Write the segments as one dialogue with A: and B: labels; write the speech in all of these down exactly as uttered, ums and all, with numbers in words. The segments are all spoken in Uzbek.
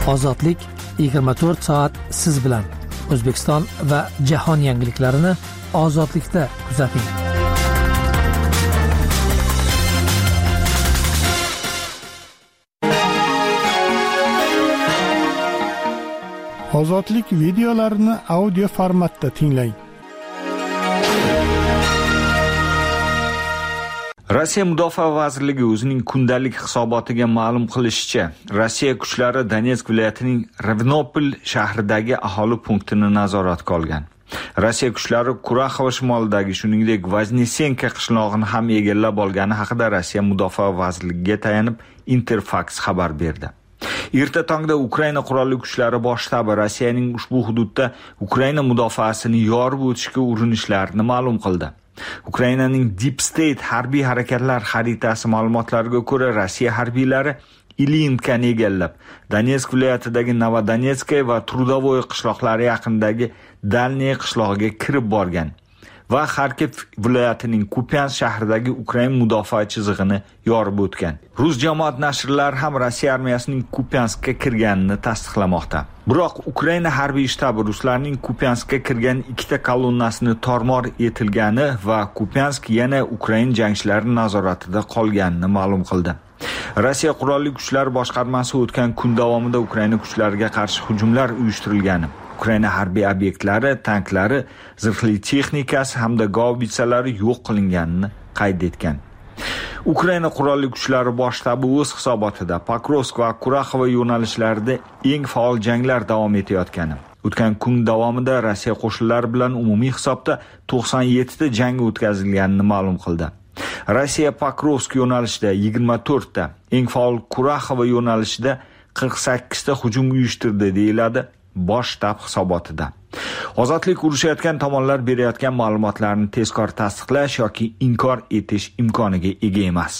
A: Ozodlik yigirma to'rt soat siz bilan. O'zbekiston va jahon yangiliklarini Ozodlikda kuzating.
B: Ozodlik videolarini audio formatda tinglang.
C: Rossiya Mudofaa vazirligi o'zining kundalik hisobotiga ma'lum qilishicha, Rossiya kuchlari Donetsk viloyatining Ravnopol shahridagi aholi punktini nazoratga olgan. Rossiya kuchlari Kuraxova shimolidagi, shuningdek, Vaznesenka qishlog'ini ham egallab olgani haqida Rossiya Mudofaa vazirligiga tayanib Interfax xabar berdi. Erta tongda Ukraina qurolli kuchlari bosh shtabi Rossiyaning ushbu hududda Ukraina mudofaasini yorib o'tishga urinishlarini ma'lum qildi. Ukrainaning Deep State harbiy harakatlar xaritasi ma'lumotlariga ko'ra, Rossiya harbiylari Ilinkani egallab, Donetsk viloyatidagi Novodonetskaya va Trudovoy qishloqlari yaqinidagi Dalniy qishlog'iga kirib borgan va Kharkiv viloyatining Kupyansk shahridagi Ukraina mudofaa chizig'ini yorib o'tgan. Rus jamoat nashrlari ham Rossiya armiyasining Kupyanskka kirganini tasdiqlamoqda. Biroq Ukraina harbiy shtabi ruslarning Kupyanskka kirgan ikkita kolonnasini tormor etilgani va Kupyansk yana Ukraina jangchilari nazoratida qolganini ma'lum qildi. Rossiya qurolli kuchlar boshqarmasi o'tgan kun davomida Ukraina kuchlariga qarshi hujumlar uyushtirilgani, Ukraina harbiy obyektlari, tanklari, zirhli texnikasi hamda gaubitsalari yo'q qilinganini qayd etgan. Ukraina qurolli kuchlari bosh shtabi o'z hisobotida Pokrovsk va Kuraxova yo'nalishlarida eng faol janglar davom etayotgani, o'tgan kun davomida Rossiya qo'shinlari bilan umumiy hisobda to'qson yetti ta jang o'tkazilganini ma'lum qildi. Rossiya Pokrovsk yo'nalishida yigirma to'rt ta, eng faol Kuraxova yo'nalishida qirq sakkiz ta hujum uyushtirdi deyiladi bosh shtab hisobotida. Ozodlik urushayotgan tomonlar berayotgan ma'lumotlarni tezkor tasdiqlash yoki inkor etish imkoniga ega emas.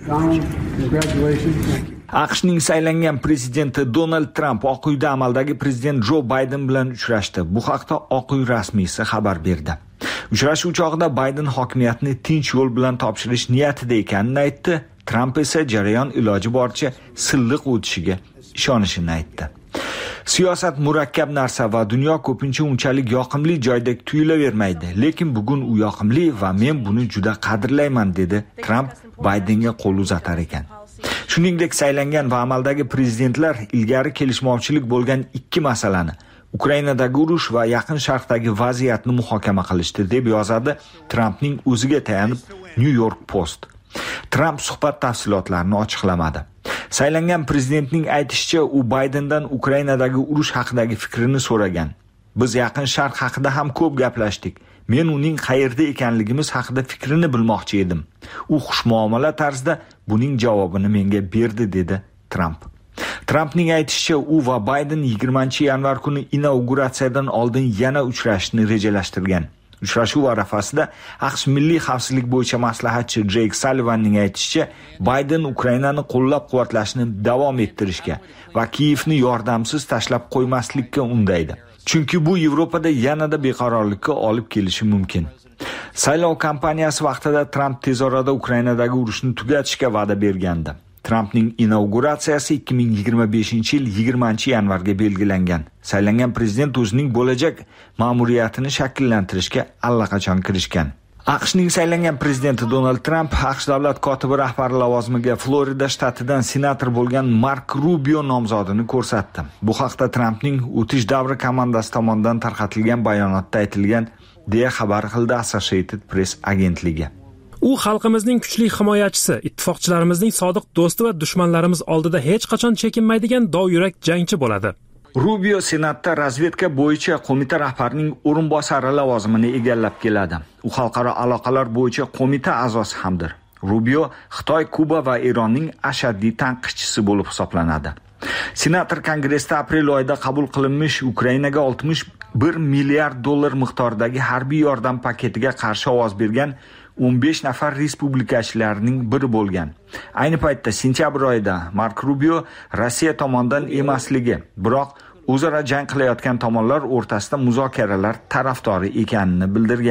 C: AQShning saylangan prezidenti Donald Trump Oq uyda amaldagi prezident Jo Bayden bilan uchrashdi. Bu haqda Oq uy rasmiysi xabar berdi. Uchrashuv chog'ida Bayden hokimiyatni tinch yo'l bilan topshirish niyatida ekanini aytdi. Trump esa jarayon iloji boricha silliq o'tishiga ishonishini aytdi. Siyosat murakkab narsa va dunyo ko'pincha unchalik yoqimli joydek tuyulavermaydi, lekin bugun u yoqimli va men buni juda qadrlayman, dedi Trump Baydenga qo'l uzatar ekan. Shuningdek, saylangan va amaldagi prezidentlar ilgari kelishmovchilik bo'lgan ikki masalani, Ukrainadagi urush va Yaqin Sharqdagi vaziyatni muhokama qilishdi, deb yozadi Trumpning o'ziga tayanib New York Post. Trump suhbat tafsilotlarini ochiqlamadi. Saylangan prezidentning aytishicha, u Baydendan Ukrainadagi urush haqidagi fikrini so'ragan. Biz Yaqin Sharq haqida ham ko'p gaplashdik. Men uning qayerda ekanligimiz haqida fikrini bilmoqchi edim. U xushmuomala tarzda buning javobini menga berdi, dedi Trump. Trumpning aytishicha, u va Bayden yigirmanchi yanvar kuni inauguratsiyadan oldin yana uchrashishni rejalashtirgan. Uchrashuv arafasida AQSh milliy xavfsizlik bo'yicha maslahatchi Jake Sullivanning aytishicha, Bayden Ukrainani qo'llab-quvvatlashni davom ettirishga va Kiyevni yordamsiz tashlab qo'ymaslikka undaydi. Chunki bu Yevropada yanada beqarorlikka olib kelishi mumkin. Saylov kampaniyasi vaqtida Trump tez orada Ukrainadagi urushni tugatishga va'da bergandi. Trumpning inauguratsiyasi ikki ming yigirma beshinchi yil yigirmanchi yanvarga belgilangan. Saylangan prezident o'zining bo'lajak ma'muriyatini shakllantirishga allaqachon kirishgan. AQShning saylangan prezidenti Donald Trump AQSh davlat kotibi rahbari lavozimiga Florida shtatidan senator bo'lgan Mark Rubio nomzodini ko'rsatdi. Bu haqda Trumpning o'tish davri komandasi tomonidan tarqatilgan bayonotda aytilgan, deya xabar qildi Associated Press agentligi.
D: U xalqimizning kuchli himoyachisi, ittifoqchilarimizning sodiq do'sti va dushmanlarimiz oldida hech qachon chekinmaydigan dovyurak jangchi bo'ladi.
C: Rubio Senatda razvedka bo'yicha qo'mita rahbarining o'rinbosari lavozimini egallab keladi. U xalqaro aloqalar bo'yicha qo'mita a'zosi hamdir. Rubio Xitoy, Kuba va Eronning ashaddiy tanqidchisi bo'lib hisoblanadi. Senator Kongressda aprel oyida qabul qilinmish Ukrainaga oltmish bir milliard dollar miqdoridagi harbiy yordam paketiga qarshi ovoz bergan o'n besh nafar respublikachilarning biri bo'lgan. Ayni paytda sentyabr oyida Mark Rubio Rossiya tomonidan emasligi, biroq o'zaro jang qilayotgan tomonlar o'rtasida muzokaralar tarafdori ekanini bildirgan.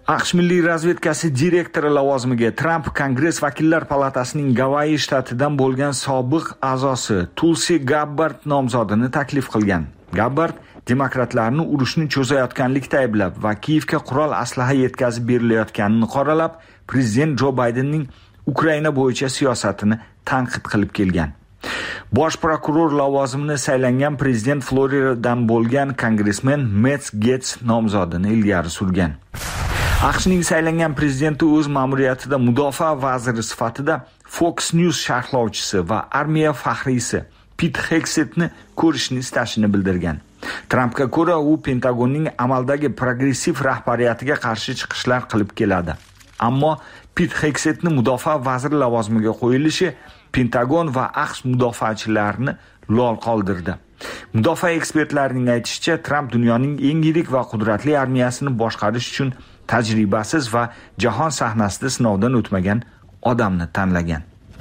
C: AQSh Milliy razvedkasi direktori lavozimiga Tramp Kongress vakillar palatasining Gavayi shtatidan bo'lgan sobiq a'zosi Tulsi Gabbard nomzodini taklif qilgan. Gabbard demokratlarni urushni cho'zayotganlikda ayblab va Kiyevga qurol aslaha yetkazib berilayotganini qoralab, prezident Jo Baydenning Ukraina bo'yicha siyosatini tanqid qilib kelgan. Bosh prokuror lavozimini saylangan prezident Floridadan bo'lgan kongressmen Matt Gaetz nomzodini ilgari surgan. AQShning saylangan prezidenti o'z ma'muriyatida mudofaa vaziri sifatida Fox News sharhlovchisi va armiya faxriysi Pete Hegsethni ko'rishni istashini bildirgan. Trampga ko'ra, u Pentagonning amaldagi progressiv rahbariyatiga qarshi chiqishlar qilib keladi. Ammo Pete Hegsethni mudofaa vaziri lavozimiga qo'yilishi Pentagon va AQSh mudofaachilarini lol qoldirdi. Mudofaa ekspertlarining aytishicha, Tramp dunyoning eng yirik va qudratli armiyasini boshqarish uchun tajribasiz va jahon sahnasida sinovdan o'tmagan odamni tanlagan.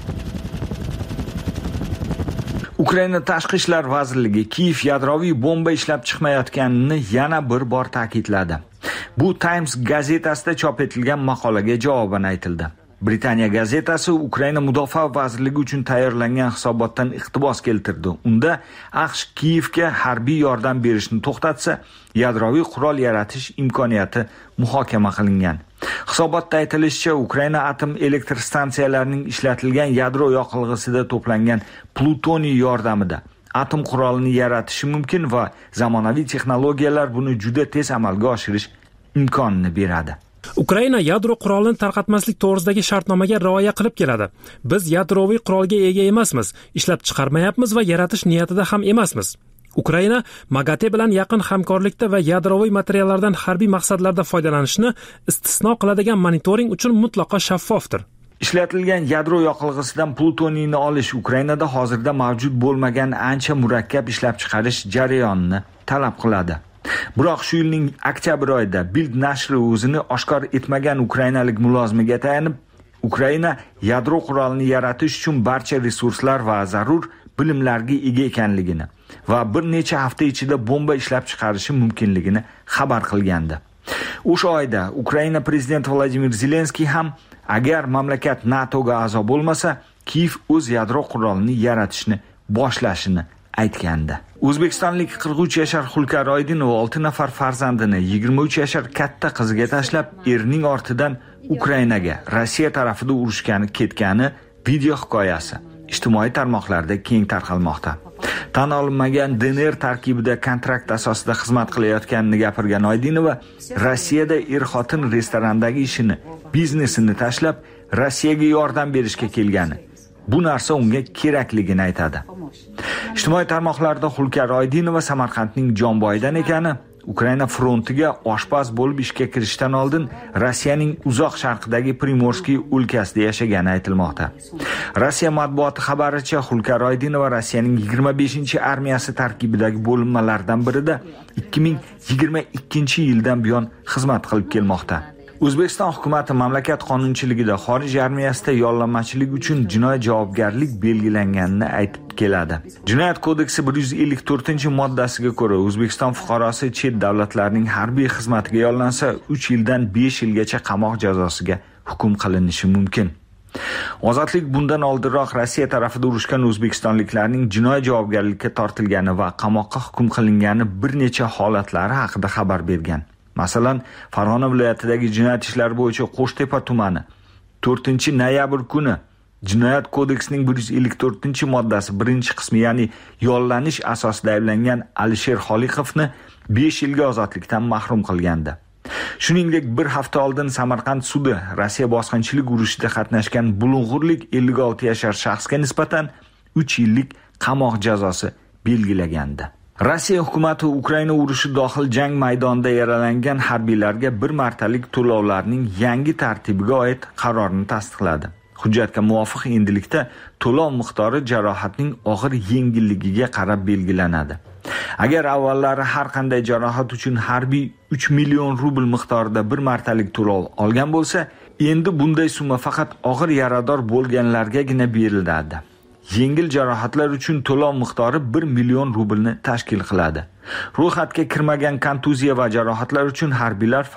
C: Ukraina tashqi ishlar vazirligi Kiyev yadroviy bomba ishlab chiqmayotganini yana bir bor ta'kidladi. Bu Times gazetasida chop etilgan maqolaga javoban aytildi. Britaniya gazetasi Ukraina mudofaa vazirligi uchun tayyorlangan hisobotdan iqtibos keltirdi. Unda AQSh Kiyevga harbiy yordam berishni to'xtatsa, yadroviy qurol yaratish imkoniyati muhokama qilingan. Hisobotda aytilishicha, Ukraina atom elektr stansiyalarining ishlatilgan yadro yoqilg'isida to'plangan plutoniy yordamida atom qurolini yaratishi mumkin va zamonaviy texnologiyalar buni juda tez amalga oshirish imkonini beradi.
D: Ukraina yadro qurolini tarqatmaslik to'g'risidagi shartnomaga rioya qilib keladi. Biz yadroviy qurolga ega emasmiz, ishlab chiqarmayapmiz va yaratish niyatida ham emasmiz. Ukraina MAGATE bilan yaqin hamkorlikda va yadroviy materiallardan harbiy maqsadlarda foydalanishni istisno qiladigan monitoring uchun mutlaqo shaffofdir.
C: Ishlatilgan yadro yoqilg'isidan plutoniyni olish Ukrainada hozirda mavjud bo'lmagan ancha murakkab ishlab chiqarish jarayonini talab qiladi. Biroq shu yilning oktyabr oyida Bild nashri o'zini oshkor etmagan ukrainalik mulozimiga tayanib, Ukraina yadro qurolini yaratish uchun barcha resurslar va zarur bilimlarga ega ekanligini va bir necha hafta ichida bomba ishlab chiqarishi mumkinligini xabar qilgandi. O'sha oyda Ukraina prezidenti Vladimir Zelenskiy ham agar mamlakat NATOga a'zo bo'lmasa, Kiyev o'z yadro qurolini yaratishni boshlashini aytgandi. O'zbekistonlik qirq uch yashar Xulkar Oydinova olti nafar farzandini yigirma uch yashar katta qiziga tashlab, erining ortidan Ukrainaga Rossiya tarafida urushgani ketgani video hikoyasi ijtimoiy tarmoqlarda keng tarqalmoqda. Tan olinmagan D N R tarkibida kontrakt asosida xizmat qilayotganini gapirgan Oydinova, Rossiyada er-xotin restorandagi ishini, biznesini tashlab, Rossiyaga yordam berishga kelgani. Bu narsa unga kerakligini aytadi. Ijtimoiy tarmoqlarda Xulkar Oydinova Samarqandning Jomboydan ekani, Ukraina frontiga oshpaz bo'lib ishga kirishdan oldin Rossiyaning uzoq sharqidagi Primorskiy o'lkasida yashagani aytilmoqda. Rossiya matbuoti xabaricha, Xulkar Oydinova Rossiyaning yigirma beshinchi armiyasi tarkibidagi bo'linmalardan birida ikki ming yigirma ikkinchi yildan buyon xizmat qilib kelmoqda. O'zbekiston hukumatı mamlakat qonunchiligida xorij armiyasida yollanmachilik uchun jinoiy javobgarlik belgilanganini aytib keladi. Jinoyat kodeksi bir yuz ellik to'rtinchi moddasiga ko'ra, O'zbekiston fuqarosi chet davlatlarning harbiy xizmatiga yollansa, uch yildan besh yilgacha qamoq jazosiga hukm qilinishi mumkin. Ozodlik bundan oldinroq Rossiya tarafida urushgan o'zbekistonliklarning jinoiy javobgarlikka tortilgani va qamoqqa hukm qilingani bir necha holatlari haqida xabar bergan. Masalan, Farg'ona viloyatidagi jinoyat ishlari bo'yicha Qo'shtepa tumani to'rtinchi noyabr kuni Jinoyat kodeksining bir yuz ellik to'rtinchi moddasi birinchi qismi, ya'ni yollanish asosida ayblangan Alisher Xoliqovni besh yilga ozodlikdan mahrum qilgandi. Shuningdek, bir hafta oldin Samarqand sudi Rossiya bosqinchilik urushida qatnashgan bulung'urlik ellik olti yashar shaxsga nisbatan uch yillik qamoq jazosi belgilagandi. Rossiya hukumati Ukraina urushi dohil jang maydonida yaralangan harbiylarga bir martalik to'lovlarning yangi tartibiga oid qarorni tasdiqladi. Hujjatga muvofiq endilikda to'lov miqdori jarohatning og'ir yengilligiga qarab belgilanadi. Agar avvallari har qanday jarohat uchun harbiy uch million rubl miqdorida bir martalik to'lov olgan bo'lsa, endi bunday summa faqat og'ir yarador bo'lganlargagina beriladi. Yengil jarohatlar uchun to'lov miqdori bir million rublni tashkil qiladi. Ro'yxatga kirmagan kontuziya va jarohatlar uchun harbiylar faqat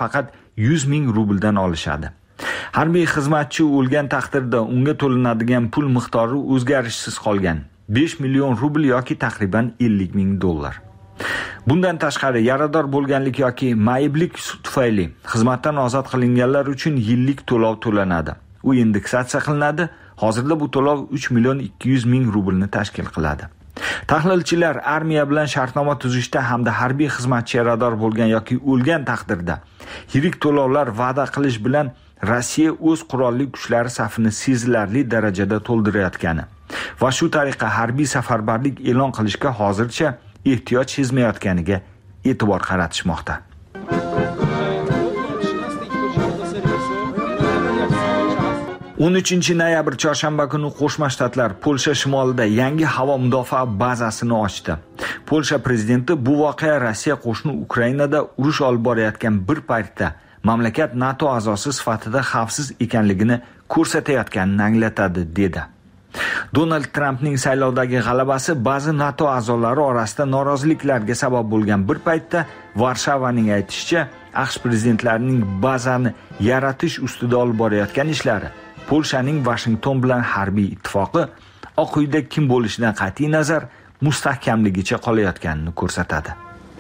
C: yuz ming rubldan olishadi. Harbiy xizmatchi o'lgan taqdirda unga to'lanadigan pul miqdori o'zgarishsiz qolgan. besh million rubl yoki taxriban ellik ming dollar. Bundan tashqari yarador bo'lganlik yoki mayiblik tufayli xizmatdan ozod qilinganlar uchun yillik to'lov to'lanadi. U indeksatsiya qilinadi. Hozirda bu to'lov uch million ikki yuz ming rublni tashkil qiladi. Tahlilchilar armiya bilan shartnoma tuzishda hamda harbiy xizmatchi yarador bo'lgan yoki o'lgan taqdirda yirik to'lovlar va'da qilish bilan Rossiya o'z qurolli kuchlari safini sezilarli darajada to'ldirayotgani va shu tariqa harbiy safarbarlik e'lon qilishga hozircha ehtiyoj sezmayotganiga e'tibor qaratishmoqda. o'n uchinchi noyabr chorshanba kuni Qo'shma Shtatlar Polsha shimolida yangi havo mudofaa bazasini ochdi. Polsha prezidenti bu voqea Rossiya qo'shni Ukrainada urush olib borayotgan bir paytda mamlakat NATO a'zosi sifatida xavfsiz ekanligini ko'rsatayotganini anglatadi dedi. Donald Trampning saylovdagi g'alabasi ba'zi NATO a'zolari orasida noroziliklarga sabab bo'lgan bir paytda Varshavaning aytishicha, AQSh prezidentlarining bazani yaratish ustida olib borayotgan ishlari Polshaning Washington bilan harbiy ittifoqi Oq uyda kim bo'lishidan qat'iy nazar mustahkamligicha qolayotganini ko'rsatadi.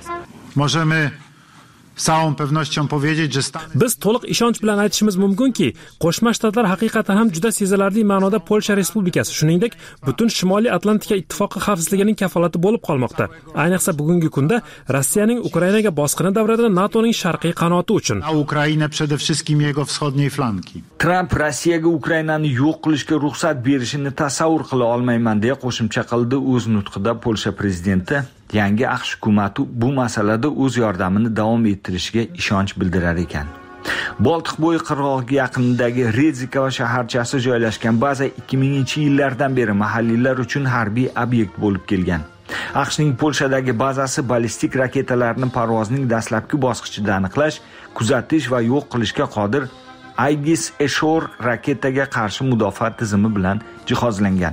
E: Możemy z całą pewnością powiedzieć, że
D: Biz to'liq ishonch bilan aytishimiz mumkinki, Qo'shma Shtatlar haqiqatan ham juda sezilarli ma'noda Polsha Respublikasi, shuningdek, butun Shimoliy Atlantika ittifoqi xavfsizligining kafolati bo'lib qolmoqda. Ayniqsa bugungi kunda Rossiyaning Ukrainaga bosqini davrida NATOning sharqiy qanoti uchun.
E: na Ukrainę przede wszystkim jego wschodniej flanki.
C: Trump Rossiyaga Ukrainani yo'q qilishga ruxsat berishini tasavvur qila olmayman deya qo'shimcha qildi o'z nutqida Polsha prezidenti. Yangi AQSh hukumati bu masalada o'z yordamini davom ettirishiga ishonch bildirar ekan. Boltiq bo'yi qirg'og'iga yaqinidagi Redzikova shaharchasi joylashgan baza ikki minginchi yillardan beri mahalliylar uchun harbiy obyekt bo'lib kelgan. AQShning Polshadagi bazasi ballistik raketalarni parvozning dastlabki bosqichida aniqlash, kuzatish va yo'q qilishga qodir Aegis Ashore raketaga qarshi mudofaa tizimi bilan jihozlangan.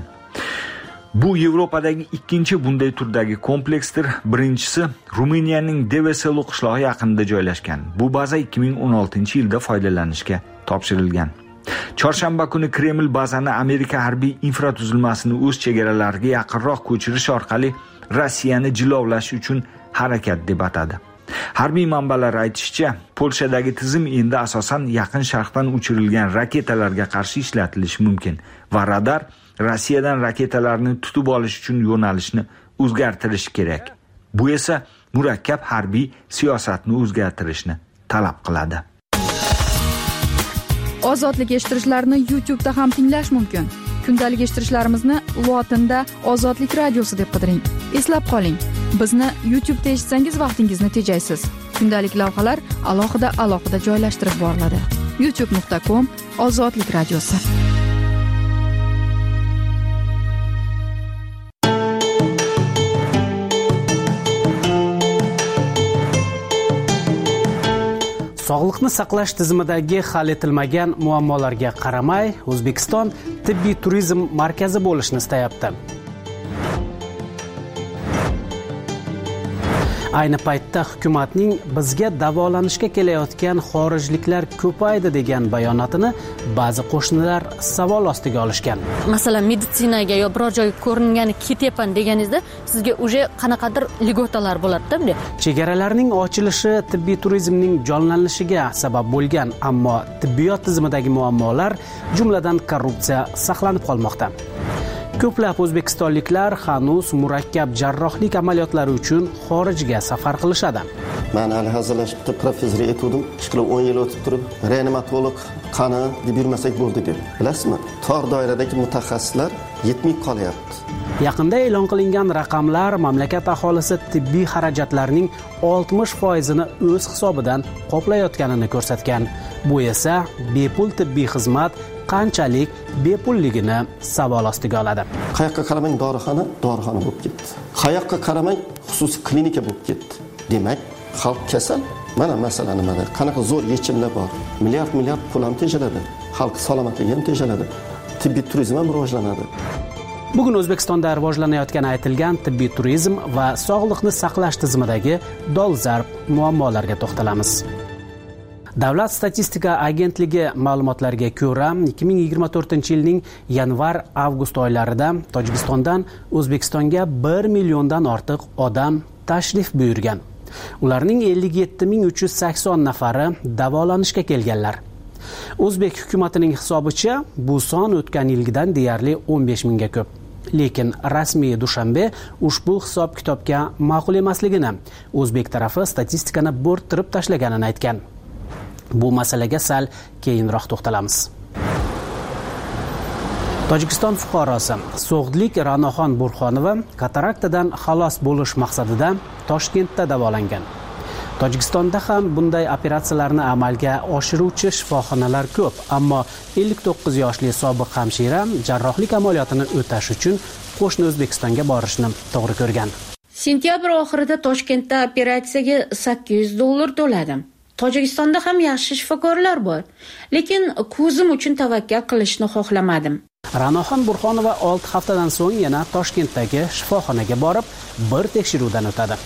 C: Bu Yevropadagi ikkinchi bunday turdagi kompleksdir. Birinchisi Ruminiyaning Deveselu qishlog'i yaqinida joylashgan. Bu baza ikki ming o'n oltinchi yilda foydalanishga topshirilgan. Chorshanba kuni Kreml bazani Amerika harbiy infratuzilmasini o'z chegaralariga yaqinroq ko'chirish orqali Rossiyani jilovlash uchun harakat deb atadi. Harbiy manbalar aytishicha, Polshadagi tizim endi asosan yaqin sharqdan uchirilgan raketalarga qarshi ishlatilishi mumkin va radar Rossiyadan raketalarni tutib olish uchun yo'nalishni o'zgartirish kerak. Bu esa murakkab harbiy siyosatni o'zgartirishni talab qiladi.
F: Ozodlik eshittirishlarni YouTube'da ham tinglash mumkin. Kundalik eshittirishlarimizni lotinda Ozodlik radiosi deb qidiring. Eslab qoling, bizni YouTube'da eshitsangiz vaqtingizni tejaysiz. Kundalik lavhalar alohida alohida joylashtirib boriladi. youtube nuqta com Ozodlik radiosi.
G: Sog'liqni saqlash tizimidagi hal etilmagan muammolarga qaramay, O'zbekiston tibbiy turizm markazi bo'lishni istayapti. Ayni paytda hukumatning bizga davolanishga kelayotgan xorijliklar ko'paydi degan bayonotini ba'zi qo'shnilar savol ostiga olishgan.
H: Masalan, meditsinaga yo biror joyga ko'ringani ketyapman deganingizda sizga uje qanaqadir ligotalar bo'ladi-da.
G: Chegaralarning ochilishi tibbiy turizmning jonlanishiga sabab bo'lgan, ammo tibbiyot tizimidagi muammolar, jumladan korrupsiya saqlanib qolmoqda. Ko'plab o'zbekistonliklar hanuz murakkab jarrohlik amaliyotlari uchun xorijga safar qilishadi.
I: Men hali hazırlashibdi, professor etdim. Ishqilib o'n yil o'tib turib, reanimatolog qani deb yurmasak bo'ldi deb. Bilasizmi? Tor doiradagi mutaxassislar yetmay qolyapti.
G: Yaqinda e'lon qilingan raqamlar mamlakat aholisi tibbiy xarajatlarning oltmish foizini o'z hisobidan qoplayotganini ko'rsatgan. Bu esa bepul tibbiy xizmat qanchalik bepulligini savol ostiga oladi.
I: Qayoqqa qaramang dorixona, dorixona bo'lib ketdi. Qayoqqa qaramang xususiy klinika bo'lib ketdi. Demak, xalq kasal. Mana masala nimada? Qanaqa zo'r yechimlar bor. Milliard milliard pul ham tejaladi. Xalq salomatligi ham tejaladi. Tibbiy turizm ham rivojlanadi.
G: Bugun O'zbekistonda rivojlanayotgani aytilgan tibbiy turizm va sog'liqni saqlash tizimidagi dolzarb muammolarga to'xtalamiz. Davlat statistika agentligi ma'lumotlariga ko'ra, ikki ming yigirma to'rtinchi yilning yanvar-avgust oylarida Tojikistondan O'zbekistonga bir milliondan ortiq odam tashrif buyurgan. Ularning ellik yetti ming uch yuz sakson nafari davolanishga kelganlar. O'zbek hukumatining hisobicha bu son o'tgan yilgidan deyarli o'n besh mingga ko'p. Lekin rasmiy Dushanbe ushbu hisob-kitobga ma'qul emasligini, O'zbek tarafi statistikani bo'rttirib tashlaganini aytgan. Bu masalaga sal keyinroq to'xtalamiz. Tojikiston fuqarosi So'g'dlik Ra'noxon Burxonova kataraktadan xalos bo'lish maqsadida Toshkentda davolangan. Tojikistonda ham bunday operatsiyalarni amalga oshiruvchi shifoxonalar ko'p, ammo ellik to'qqiz yoshli sobiq hamshira jarrohlik amaliyotini o'tash uchun qo'shni O'zbekistonga borishni to'g'ri ko'rgan.
J: Sentyabr oxirida Toshkentda operatsiyaga sakkiz yuz dollar to'ladim. Tojikistonda ham yaxshi shifokorlar bor, lekin ko'zim uchun tavakkal qilishni xohlamadim.
G: Ra'noxon Burxonova olti haftadan so'ng yana Toshkentdagi shifoxonaga borib, bir tekshiruvdan o'tadi.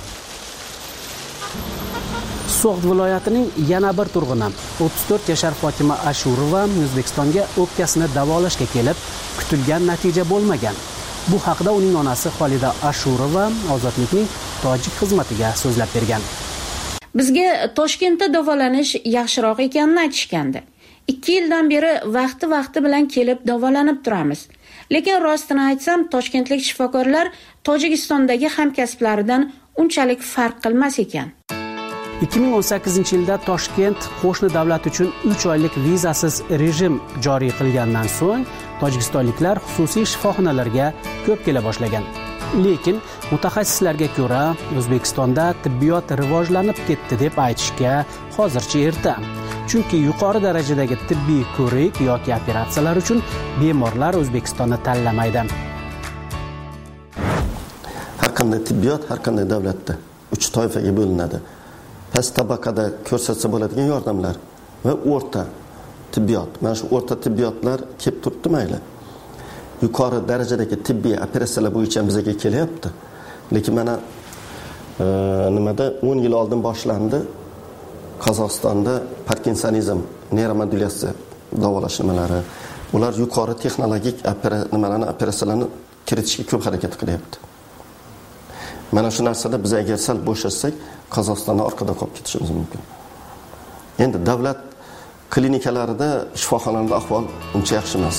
G: So'g'd viloyatining yana bir turg'uni o'ttiz to'rt yashar Fotima Ashurova O'zbekistonga o'pkasini davolashga kelib, kutilgan natija bo'lmagan. Bu haqda uning onasi Xolida Ashurova Ozodlikning tojik xizmatiga so'zlab bergan.
J: Bizga Toshkentda davolanish yaxshiroq ekanini aytishgandi. ikki yildan beri vaqti-vaqti bilan kelib davolanib turamiz. Lekin rostini aytsam, toshkentlik shifokorlar Tojikistondagi hamkasblaridan unchalik farq qilmas ekan.
G: ikki ming o'n sakkizinchi yilda Toshkent qo'shni davlat uchun uch oylik vizasiz rejim joriy qilgandan so'ng tojikistonliklar xususiy shifoxonalarga ko'p kela boshlagan. Lekin mutaxassislarga ko'ra, O'zbekistonda tibbiyot rivojlanib ketdi deb aytishga hozircha erta. Chunki yuqori darajadagi tibbiy ko'rik yoki operatsiyalar uchun bemorlar O'zbekistonni tanlamaydi.
I: Har qanday tibbiyot har qanday davlatda uch toifaga bo'linadi. Past tabaqada ko'rsatsa bo'ladigan yordamlar va o'rta tibbiyot. Mana shu o'rta tibbiyotlar kelib turibdi mayli. Yuqori darajadagi tibbiy operatsiyalar bo'yicha bizga kelyapti. Lekin mana e, nimada o'n yil oldin boshlandi Qozog'istonda Parkinsonizm, neuromodulyatsiya davolash nimalari. Ular yuqori texnologik nimalarni operatsiyalarni kiritishga ko'p harakat qilyapti. Mana shu narsada biz agar sal bo'shashsak, Qozog'istondan orqada qolib ketishimiz mumkin. Endi davlat klinikalarida, shifoxonalarda ahvol uncha yaxshi emas.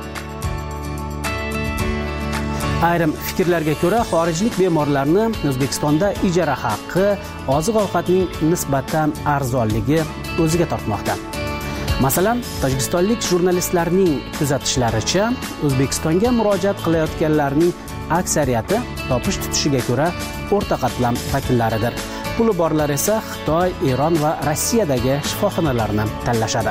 G: Ayrim fikrlarga ko'ra, xorijlik bemorlarni O'zbekistonda ijara haqqi, oziq-ovqatning nisbatan arzonligi o'ziga tortmoqda. Masalan, tojikistonlik jurnalistlarning kuzatishlaricha, O'zbekistonga murojaat qilayotganlarning aksariyati topish tutishiga ko'ra o'rta qatlam vakillaridir. Puli borlar esa Xitoy, Eron va Rossiyadagi shifoxonalarni tanlashadi.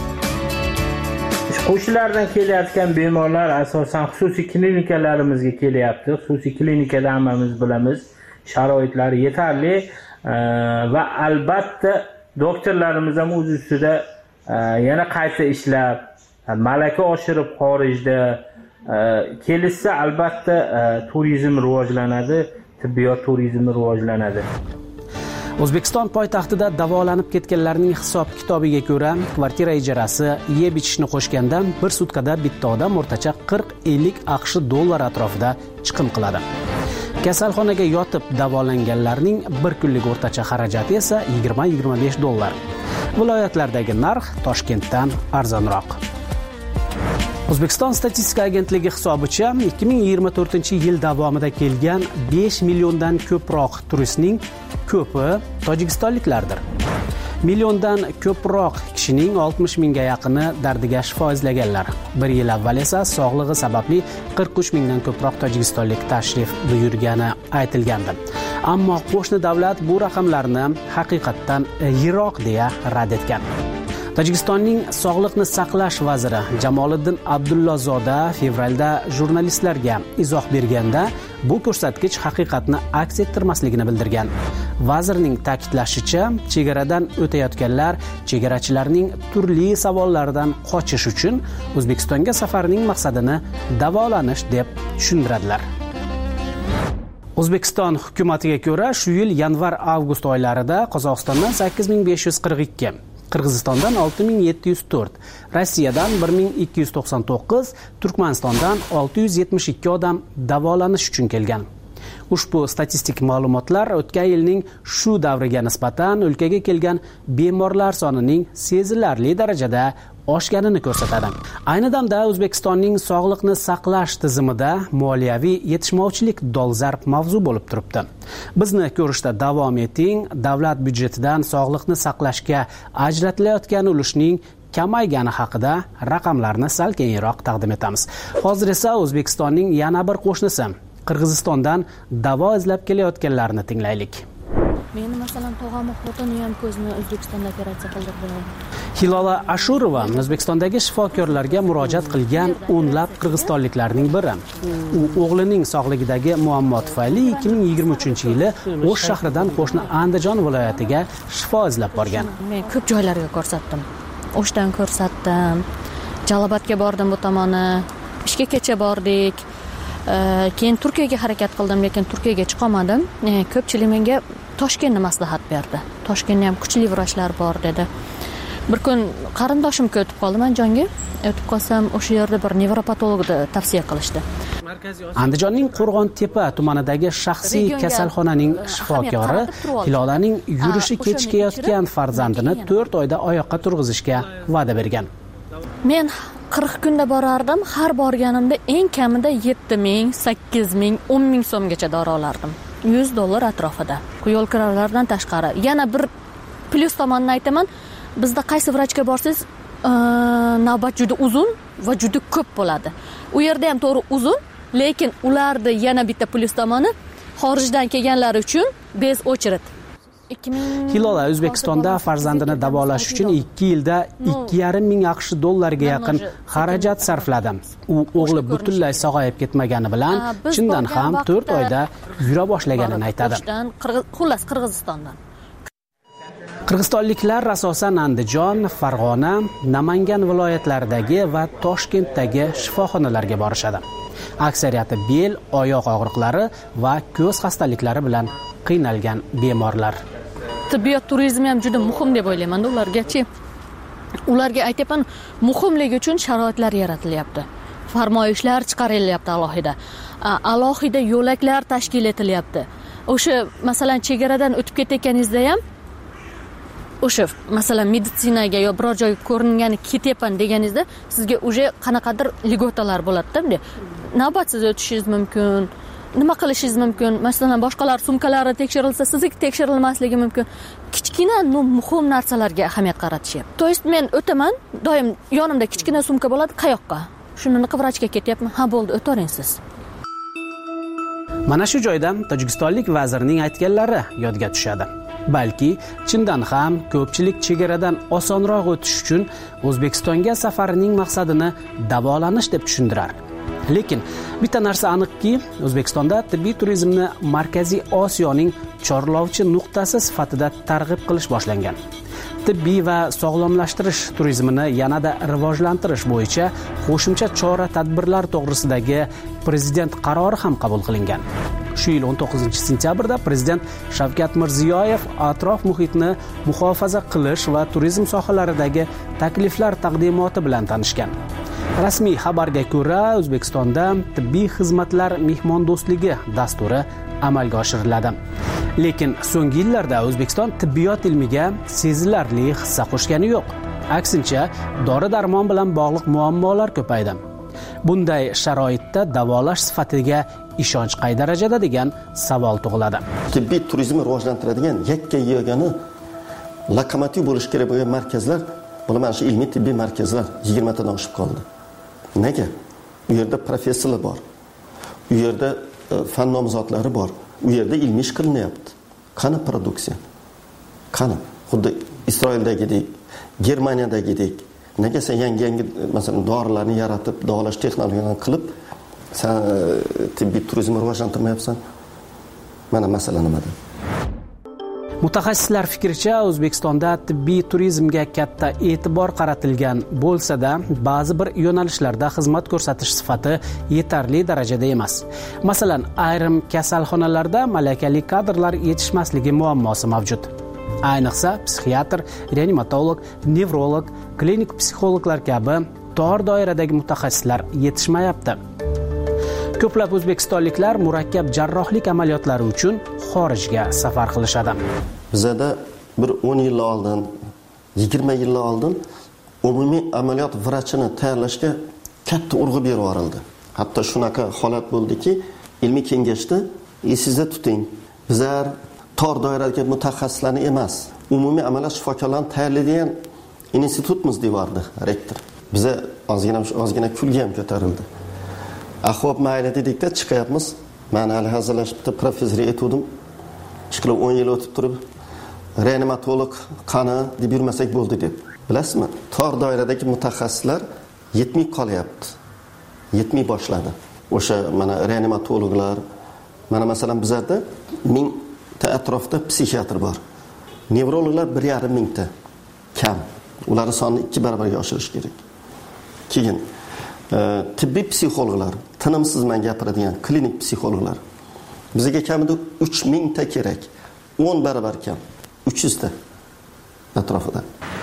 K: Qo'shnilardan kelayotgan bemorlar asosan xususiy klinikalarimizga kelyapti. Xususiy klinikada hammamiz bilamiz, sharoitlari yetarli va albatta doktorlarimiz ham o'z ustida yana qayta ishlab, malaka oshirib xorijda kelishsa albatta turizm rivojlanadi, tibbiyot turizmi rivojlanadi.
G: O'zbekiston poytaxtida davolanib ketganlarning hisob-kitobiga ko'ra, kvartira ijarasi, yeb-ichishni qo'shganda bir sutkada bitta odam o'rtacha qirq ellik aqsh dollar atrofida chiqim qiladi. Kasalxonaga yotib davolanganlarning bir kunlik o'rtacha xarajati esa yigirma yigirma besh dollar. Viloyatlardagi narx Toshkentdan arzonroq. O'zbekiston statistika agentligi hisobicha ikki ming yigirma to'rtinchi yil davomida kelgan besh milliondan ko'proq turistning ko'pi tojikistonliklardir. Milliondan ko'proq kishining oltmish mingga yaqini dardiga shifo izlaganlar. Bir yil avval esa sog'lig'i sababli qirq uch mingdan ko'proq tojikistonlik tashrif buyurgani aytilgandi. Ammo qo'shni davlat bu raqamlarni haqiqatdan yiroq deya rad etgan. Tojikistonning sog'liqni saqlash vaziri Jamoliddin Abdullazoda fevralda jurnalistlarga izoh berganda bu ko'rsatkich haqiqatni aks ettirmasligini bildirgan. Vazirning ta'kidlashicha, chegaradan o'tayotganlar chegarachilarning turli savollaridan qochish uchun O'zbekistonga safarining maqsadini davolanish deb tushuntiradilar. O'zbekiston hukumatiga ko'ra, shu yil yanvar-avgust oylarida Qozog'istondan sakkiz ming besh yuz qirq ikki, Qirg'izistondan olti ming yetti yuz to'rt, Rossiyadan bir ming ikki yuz to'qson to'qqiz, Turkmanistondan olti yuz yetmish ikki odam davolanish uchun kelgan. Ushbu statistik ma'lumotlar o'tgan yilning shu davriga nisbatan o'lkaga kelgan bemorlar sonining sezilarli darajada oshganini ko'rsatadi. Ayni damda O'zbekistonning sog'liqni saqlash tizimida moliyaviy yetishmovchilik dolzarb mavzu bo'lib turibdi. Bizni ko'rishda davom eting. Davlat byudjetidan sog'liqni saqlashga ajratilayotgan ulushning kamaygani haqida raqamlarni sal keyinroq taqdim etamiz. Hozir esa O'zbekistonning yana bir qo'shnisi Qirg'izistondan davo izlab kelayotganlarni tinglaylik.
H: Meni masalan tog'am xotini ham ko'zni O'zbekistonda operatsiya qildirdi.
G: Hilola Ashurova O'zbekistondagi shifokorlarga murojaat qilgan o'nlab qirg'izistonliklarning biri. U o'g'lining sog'ligidagi muammo tufayli ikki ming yigirma uchinchi yili O'sh shahridan qo'shni Andijon viloyatiga shifo izlab borgan.
H: Men ko'p joylarga ko'rsatdim. O'shdan ko'rsatdim. Jalobotga bordim bu tomoni. Ishga kecha bordik. Keyin Turkiyaga harakat qildim, lekin Turkiyaga chiqa olmadim. Ko'pchilik menga Toshkentni maslahat berdi. Toshkentda ham kuchli vrachlar bor dedi. Bir kun qarindoshim o'tib qoldi, men jonga o'tib qolsam, o'sha yerda bir nevropatologni tavsiya qilishdi.
G: Andijonning Qo'rg'on-Tepa tumanidagi shaxsiy kasalxonaning shifokori Hilolaning yurishi kechikayotgan farzandini to'rt oyda oyoqqa turg'izishga va'da bergan.
H: Men qirq kunda borardim, har borganimda eng kamida yetti ming, sakkiz ming, o'n ming so'mgacha dori olardim. yuz dollar atrofida. Yo'l kiralardan tashqari. Yana bir plyus tomonini aytaman, bizda qaysi vrachga borsangiz, navbat juda uzun va juda ko'p bo'ladi. U yerda ham to'g'ri uzun, lekin ularda yana bitta plyus tomoni xorijdan kelganlar uchun bez ochret.
G: Hilola O'zbekistonda farzandini davolash uchun ikki yilda ikki yarim ming AQSh dollariga yaqin xarajat sarfladi. U o'g'li butunlay sog'ayib ketmagani bilan chindan ham to'rt oyda yura boshlaganini aytadi.
H: Xullas Qirg'izistondan.
G: Qirg'izistonliklar asosan Andijon, Farg'ona, Namangan viloyatlaridagi va Toshkentdagi shifoxonalarga borishadi. Aksariyati bel, oyoq og'riqlari va ko'z xastaliklari bilan qiynalgan bemorlar.
H: Tibbiyot turizmi ham juda muhim deb o'ylayman. Ulargachi ularga aytaman, muhimligi uchun sharoitlar yaratilyapti. Farmoyishlar chiqarilyapti alohida. Alohida yo'laklar tashkil etilyapti. O'sha masalan chegaradan o'tib ketayotganingizda ham o'sha masalan meditsinaga yo biror joyga ko'ringani ketyapman deganingizda sizga o'sha qanaqadir ligotalar bo'ladi-da. Navbatsiz o'tishingiz mumkin. Nima qilishingiz mumkin? Masalan, boshqalar sumkalari tekshirilsa, sizniki tekshirilmasligi mumkin. Kichkina, muhim narsalarga ahamiyat qaratishyapti. To есть men o'taman, doim yonimda kichkina sumka bo'ladi, qayoqqa? Shuni vrachga ketyapman. Ha, bo'ldi, o'taring siz.
G: Mana shu joyda Tojikistonlik vazirning aytganlari yodga tushadi. Balki chindan ham ko'pchilik chegaradan osonroq o'tish uchun O'zbekistonga safarining maqsadini davolanish deb tushundirar. Lekin bitta narsa aniqki, O'zbekistonda tibbiy turizmni Markaziy Osiyoning chorlovchi nuqtasi sifatida targ'ib qilish boshlangan. Tibbiy va sog'lomlashtirish turizmini yanada rivojlantirish bo'yicha qo'shimcha chora-tadbirlar to'g'risidagi prezident qarori ham qabul qilingan. Shu yil o'n to'qqizinchi sentyabrda prezident Shavkat Mirziyoyev atrof muhitni muhofaza qilish va turizm sohalaridagi takliflar taqdimoti bilan tanishgan. Rasmiy xabarga ko'ra, O'zbekistonda tibbiy xizmatlar mehmondo'stligi dasturi amalga oshiriladi. Lekin so'nggi yillarda O'zbekiston tibbiyot ilmiga sezilarli hissa qo'shgani yo'q. Aksincha, dori-darmon bilan bog'liq muammolar ko'paydi. Bunday sharoitda davolash sifatiga ishonch qay darajada degan savol tug'iladi.
I: Tibbiy turizmni rivojlantiradigan yakka yagona lokomotiv bo'lish kerak bo'lgan markazlar, bular mana shu ilmiy tibbiy markazlar yigirma tadan oshib qoldi. Nega? U yerda professorlar bor. U yerda fan nomzodlari bor. U yerda ilmiy ish qilinyapti. Qani produksiya? Qani? Xuddi Isroildagidek, Germaniyadagidek. Nega sen yangi-yangi masalan dorilarni yaratib, davolash texnologiyalarini qilib, sen tibbiy turizmni rivojlantirmayapsan? Mana masala nimada?
G: Mutaxassislar fikricha, O'zbekistonda tibbiy turizmga katta e'tibor qaratilgan bo'lsa-da, ba'zi bir yo'nalishlarda xizmat ko'rsatish sifati yetarli darajada emas. Masalan, ayrim kasalxonalarda malakali kadrlar yetishmasligi muammosi mavjud. Ayniqsa psixiatr, reanimatolog, nevrolog, klinik psixologlar kabi tor doiradagi mutaxassislar yetishmayapti. Ko'plab o'zbekistonliklar murakkab jarrohlik amaliyotlari uchun xorijga safar qilishadi.
I: Bizda bir o'n yil oldin, yigirma yil oldin umumiy amaliyot vrachini tayyorlashga katta urg'u berib yuborildi. Hatto shunaqa holat bo'ldiki, ilmiy kengashda esingizda tuting. Bizlar tor doiradagi mutaxassislarni emas, umumiy amaliyot shifokorlarini tayyorlaydigan institutmiz deyordi rektor. Biza ozgina ozgina kulga ham ko'tarildi. Ahvob mayli dedikda chiqyapmiz. Men hali hazırlashibdi, professor aytdim. Chiqib o'n yil o'tib turib, reanimatolog qani deb yurmasak bo'ldi deb. Bilasizmi? Tor doiradagi mutaxassislar yetmay qolyapti. Yetmay boshladi. O'sha mana reanimatologlar, mana masalan bizlarda ming ta atrofda psixiatr bor. Nevrologlar bir yarim mingta kam. Ularning sonini ikki barobarga oshirish kerak. Keyin e, tibbiy psixologlar, tinimsiz men gapiradigan klinik psixologlar. Bizga kamida uch ming ta kerak. o'n barobar kam. uch yuz ta atrofida.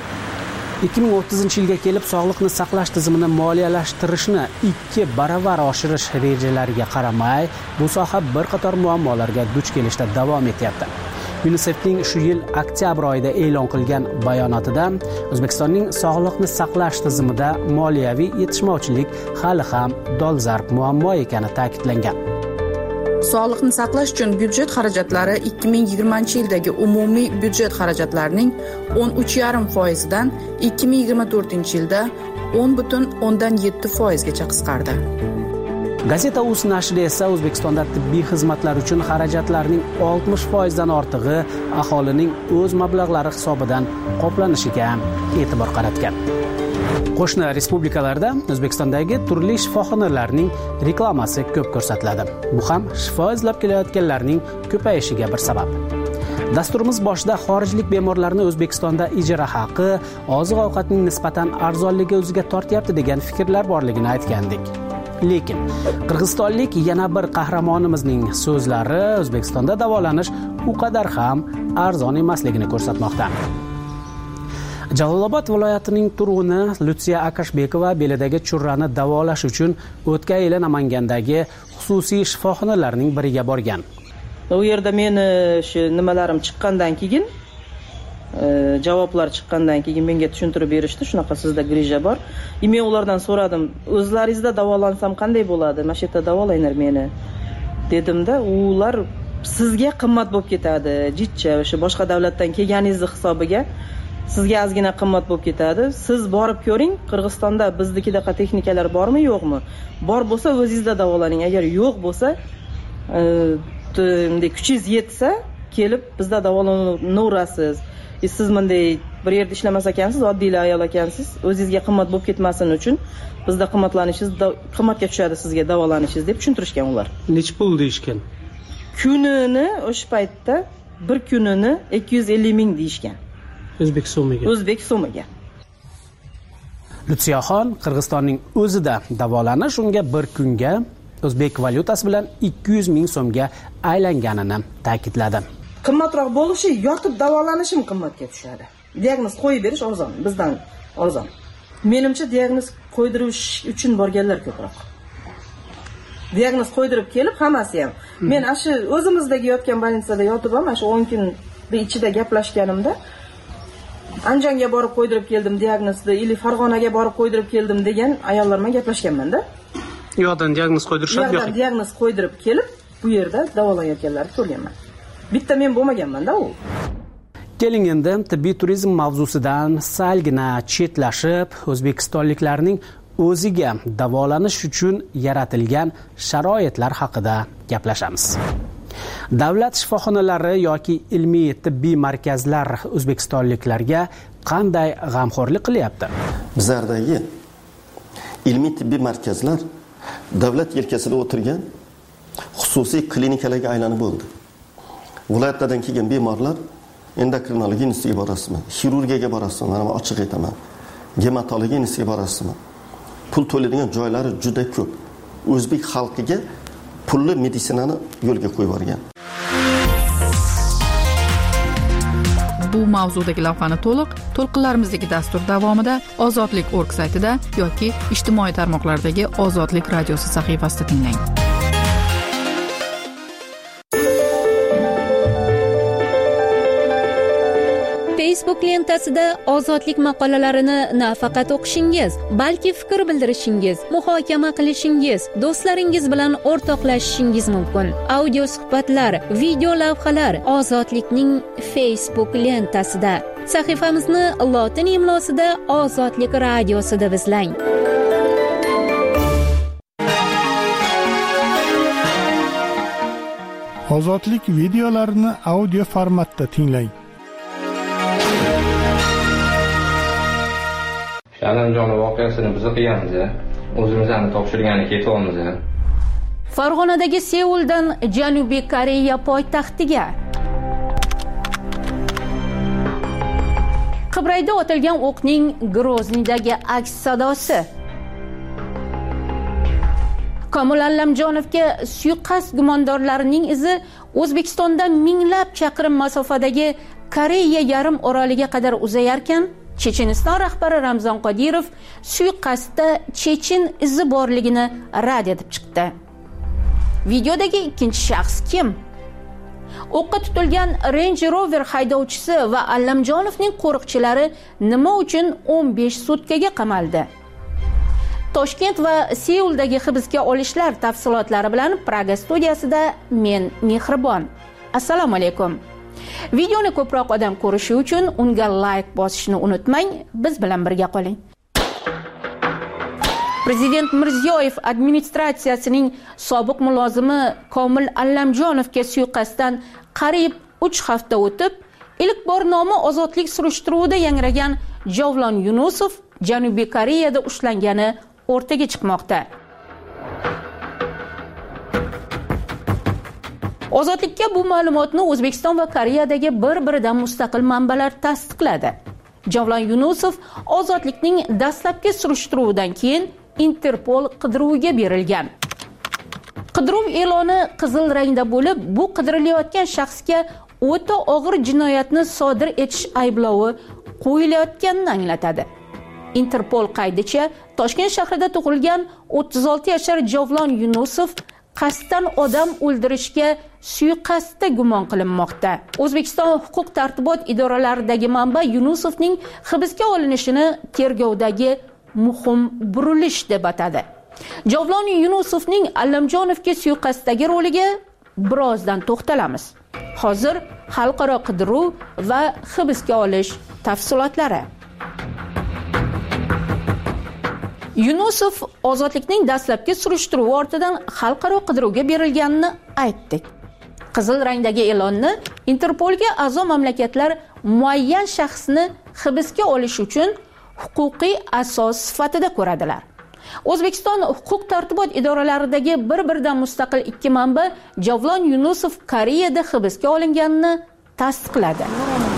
G: ikki ming o'ttizinchi yilga kelib sog'liqni saqlash tizimini moliyalashtirishni ikki baravar oshirish rejalariga qaramay, bu soha bir qator muammolarga duch kelishda davom etyapti. UNICEFning shu yil oktyabr oyida e'lon qilgan bayonotida O'zbekistonning sog'liqni saqlash tizimida moliyaviy yetishmovchilik hali ham dolzarb muammo ekani ta'kidlangan.
F: Sog'liqni saqlash uchun byudjet xarajatlari ikki ming yigirmanchi yildagi umumiy byudjet xarajatlarining o'n uch yarim foizidan ikki ming yigirma to'rtinchi yilda o'n butun o'ndan yetti foizgacha qisqardi.
G: Gazeta.uz nashri esa O'zbekistonda tibbiy xizmatlar uchun xarajatlarning oltmish foizdan ortig'i aholining o'z mablag'lari hisobidan qoplanishiga e'tibor qaratgan. Qo'shni respublikalarda O'zbekistondagi turli shifoxonalarning reklamasi ko'p ko'rsatiladi. Bu ham shifo izlab kelayotganlarning ko'payishiga bir sabab. Dasturimiz boshida xorijlik bemorlarni O'zbekistonda ijara haqi, oziq-ovqatning nisbatan arzonligi o'ziga tortyapti degan fikrlar borligini aytgandik. Lekin qirg'izistonlik yana bir qahramonimizning so'zlari O'zbekistonda davolanish u qadar ham arzon emasligini ko'rsatmoqda. Jalolobod viloyatining turg'uni Lutsiya Akashbekova belidagi churrani davolash uchun o'tgan yili Namangandagi xususiy shifoxonalarning biriga borgan.
L: U yerda meni shu nimalarim chiqqandan keyin, javoblar chiqqandan keyin menga tushuntirib berishdi, shunaqa sizda grija bor. Men ulardan so'radim, o'zlaringizda davolansam qanday bo'ladi? Mana shu yerda davolanglar meni dedimda, ular sizga qimmat bo'lib ketadi, jitcha o'sha boshqa davlatdan kelganingizni hisobiga sizga ozgina qimmat bo'lib ketadi. Siz borib ko'ring, Qirg'izistonda biznikidaqa texnikalar bormi, yo'qmi? Bor bo'lsa o'zingizda davolaning. Agar yo'q bo'lsa, bunday kuchingiz yetsa, kelib bizda davolanaverasiz. Siz bunday bir yerda ishlamas ekansiz, oddiy ayol ekansiz, o'zingizga qimmat bo'lib ketmasin uchun bizda qimmatlanishingiz qimmatga tushadi sizga davolanishingiz deb tushuntirishgan ular.
G: Nech pul deyishgan?
L: Kunini o'sha paytda bir kunini ikki yuz ellik ming deyishgan.
G: O'zbek so'miga.
L: O'zbek so'miga.
G: Lutsiyaxon Qirg'izistonning o'zida davolanish unga bir kunga o'zbek valyutasi bilan ikki yuz ming so'mga aylanganini ta'kidladi.
L: Qimmatroq bo'lishi, yotib davolanishim qimmatga tushadi. Diagnoz qo'yib berish arzon, bizdan arzon. Menimcha diagnoz qo'ydirish uchun borganlar ko'proq. Diagnoz qo'ydirib kelib hammasi ham. Men shu o'zimizdagi yotgan больницада yotib ham shu o'n kun ichida gaplashganimda Anjonga borib qo'ydirib keldim diagnozni, ili Farg'onaga borib qo'ydirib keldim degan ayollar bilan gaplashganman-da.
G: Yo'qdan diagnoz qo'ydirishadi, yo'q.
L: Yo'qdan diagnoz qo'ydirib kelib, bu yerda davolanayotganlarni ko'rganman. Bitta men bo'lmaganman-da u.
G: Keling endi tibbiy turizm mavzusidan salgina chetlashib, o'zbekistonliklarning o'ziga davolanish uchun yaratilgan sharoitlar haqida gaplashamiz. Davlat shifoxonalari yoki ilmiy tibbiy markazlar o'zbekistonliklarga qanday g'amxo'rlik qilyapti?
I: Bizlardagi ilmiy tibbiy markazlar davlat yelkasida o'tirgan xususiy klinikalarga aylanib bo'ldi. Viloyatlardan kelgan bemorlar endokrinologiya institutiga borasizmi, xirurgiyaga borasizmi? Mana men ochiq aytaman. Gematologiya institutiga borasizmi? Pul to'laydigan joylari juda ko'p. O'zbek xalqiga pulli meditsinani yo'lga qo'yib yuborgan.
F: bu mavzudagi lavhani to'liq to'lqinlarimizdagi dastur davomida ozodlik nokta org saytida yoki ijtimoiy tarmoqlardagi Ozodlik radiosi sahifasida tinglang.
M: Facebook lentasida ozodlik maqolalarini nafaqat o'qishingiz, balki fikr bildirishingiz, muhokama qilishingiz, do'stlaringiz bilan o'rtoqlashishingiz mumkin. Audio suhbatlar, video lavhalar Ozodlikning Facebook lentasida. Sahifamizni lotin imlosida Ozodlik radiosi deb izlang.
B: Ozodlik videolarini audio formatda tinglang.
N: Andijon voqeasini biz qilganmiz, o'zimizdan topshirgani ketyapmiz.
J: Farg'onadagi Seuldan Janubiy Koreya poytaxtiga. Qibrayda otilgan o'qning Groznidagi aks sadosi. Komil Allamjonovga suiqasd gumondorlarining izi O'zbekistondan minglab chaqirim masofadagi Koreya yarim oroliga qadar uzayarkan, Checheniston rahbari Ramzan Qodirov suiqasdda chechen izi borligini rad etib chiqdi. Videodagi ikkinchi shaxs kim? O'qqa tutilgan Range Rover haydovchisi va Allamjonovning qo'riqchilari nima uchun o'n besh sutkaga qamaldi? Toshkent va Seuldagi hibsga olishlar tafsilotlari bilan Praga studiyasida men Mehribon. Assalomu alaykum. Videoni ko'proq odam ko'rishi uchun unga like bosishni unutmang. Biz bilan birga qoling. Prezident Mirziyoyev administratsiyasining sobiq mulozimi Komil Allamjonovga suiqasddan qariyb uch hafta o'tib, ilk bor nomi ozodlik surishtiruvida yangragan Javlon Yunusov Janubiy Koreyada ushlangani o'rtaga chiqmoqda. Ozodlikka bu ma'lumotni O'zbekiston va Koreyadagi bir-biridan mustaqil manbalar tasdiqladi. Javlon Yunusov ozodlikning dastlabki surishtiruvidan keyin Interpol qidiruviga berilgan. Qidiruv e'loni qizil rangda bo'lib, bu qidirilayotgan shaxsga o'ta og'ir jinoyatni sodir etish ayblovi qo'yilayotganini anglatadi. Interpol qaydicha Toshkent shahrida tug'ilgan o'ttiz olti yashar Javlon Yunusov qasddan odam o'ldirishga suiqasdda gumon qilinmoqda. O'zbekiston huquq tartibot idoralaridagi manba Yunusovning hibsga olinishini tergovdagi muhim burilish deb atadi. Javlon Yunusovning Allamjonovga suiqasddagi roliga birozdan to'xtalamiz. Hozir xalqaro qidiruv va hibsga olish tafsilotlari. Yunusov ozodlikning dastlabki surishtiruvi ortidan xalqaro qidiruvga berilganini aytdik. Qizil rangdagi e'lonni Interpolga a'zo mamlakatlar muayyan shaxsni hibsga olish uchun huquqiy asos sifatida ko'radilar. O'zbekiston huquq tartibot idoralaridagi bir-biridan mustaqil ikki manba Javlon Yunusov Koreyada hibsga olinganini tasdiqladi.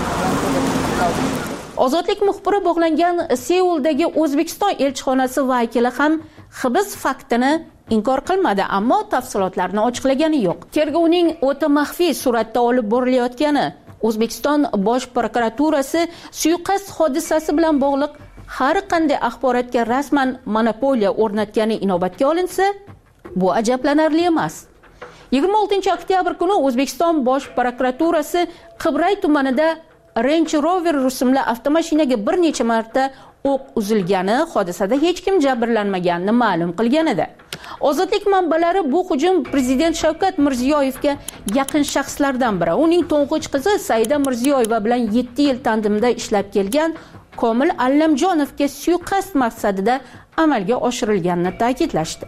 J: Ozodlik muxbiri bog'langan Seuldagi O'zbekiston elchixonasi vakili ham hibs faktini inkor qilmadi, ammo tafsilotlarni ochiqlagani yo'q. Tergovning o'ta maxfiy suratda olib borilayotgani, O'zbekiston Bosh prokuraturasi suiqasd hodisasi bilan bog'liq har qanday axborotga rasman monopoliya o'rnatgani inobatga olinsa, bu ajablanarli emas. yigirma oltinchi oktyabr kuni O'zbekiston Bosh prokuraturasi Qibray tumanida Range Rover rusumli avtomashinaga bir necha marta o'q uzilgani, hodisada hech kim jabrlanmaganini ma'lum qilgan edi. Ozodlik manbalari bu hujum prezident Shavkat Mirziyoyevga yaqin shaxslardan biri, uning to'ng'ich qizi Saida Mirziyoyeva bilan yetti yil tandemda ishlab kelgan Komil Allamjonovga suiqasd maqsadida amalga oshirilganini ta'kidlashdi.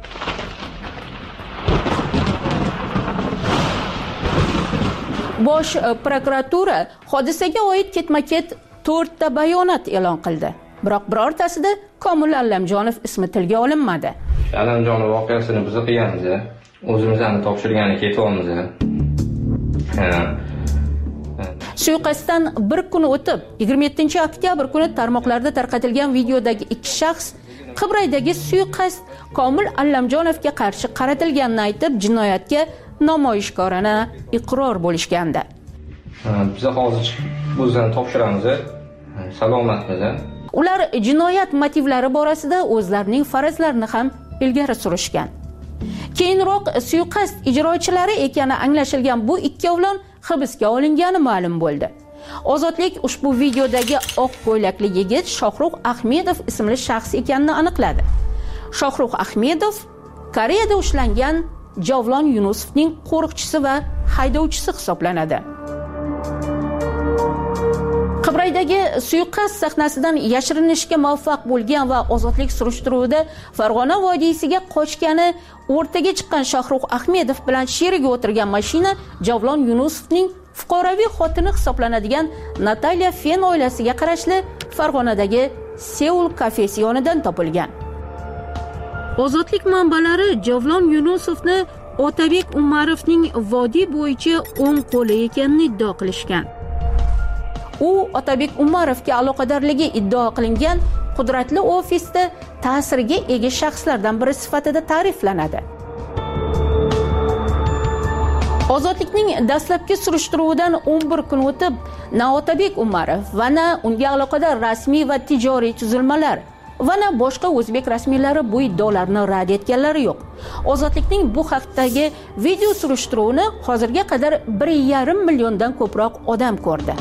J: Bosh prokuratura hodisaga oid ketma-ket to'rtta bayonot e'lon qildi. Biroq birortasida Komil Allamjonov ismi tilga olinmadi.
N: Allamjonov voqeasini biz qilganmiz, o'zimizdan topshirgani ketyapmiz.
J: Suiqasddan bir kun o'tib, yigirma yettinchi oktyabr kuni tarmoqlarda tarqatilgan videodagi ikki shaxs Qibraydagi suiqasd Komil Allamjonovga qarshi qaratilganini aytib, jinoyatga namoyishkorona iqror bo'lishgandi.
N: Biz hozir o'zini topshiramiz. Salomatmiz.
J: Ular jinoyat motivlari borasida o'zlarining farazlarini ham ilgari surishgan. Keyinroq suiqasd ijrochilari ekani anglashilgan bu ikkovlon hibsga olingani ma'lum bo'ldi. Ozodlik ushbu videodagi oq ko'ylakli yigit Shohrux Ahmedov ismli shaxs ekanini aniqladi. Shohrux Ahmedov Koreyada ushlangan Javlon Yunusovning qo'riqchisi va haydovchisi hisoblanadi. Qibraydagi suiqasd sahnasidan yashirinishga muvaffaq bo'lgan va ozodlik surishtiruvida Farg'ona vodiysiga qochgani o'rtaga chiqqan Shohrux Ahmedov bilan sherigi o'tirgan mashina Javlon Yunusovning fuqaroviy xotini hisoblanadigan Natalya Fen oilasiga qarashli Farg'onadagi Seul kafesi yonidan topilgan. Ozodlik manbalari Javlon Yunusovni Otabek Umarovning vodiy bo'yicha o'ng qo'li ekanini iddao qilishgan. U Otabek Umarovga aloqadorligi iddao qilingan qudratli ofisda ta'sirga ega shaxslardan biri sifatida ta'riflanadi. Ozodlikning dastlabki surishtiruvidan o'n bir kun o'tib, na Otabek Umarov va na unga aloqador rasmiy va tijoriy tuzilmalar va na boshqa o'zbek rasmiylari bu iddaolarni rad etganlari yo'q. Ozodlikning bu haqdagi video surishtiruvini hozirga qadar bir yarim milliondan ko'proq odam ko'rdi.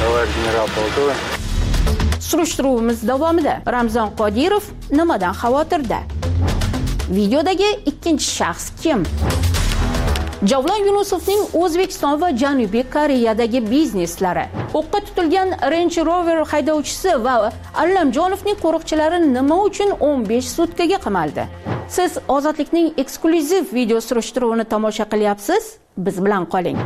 J: Surishtiruvimiz davomida Ramzon Qodirov nimadan xavotirda? Videodagi ikkinchi shaxs kim? Javlon Yunusovning O'zbekiston va Janubiy Koreyadagi bizneslari, o'qqa tutilgan Range Rover haydovchisi va Allamjonovning qo'riqchilari nima uchun o'n besh sutkaga qamaldi? Siz Ozodlikning eksklyuziv video surishtiruvini tomosha qilyapsiz? Biz bilan qoling.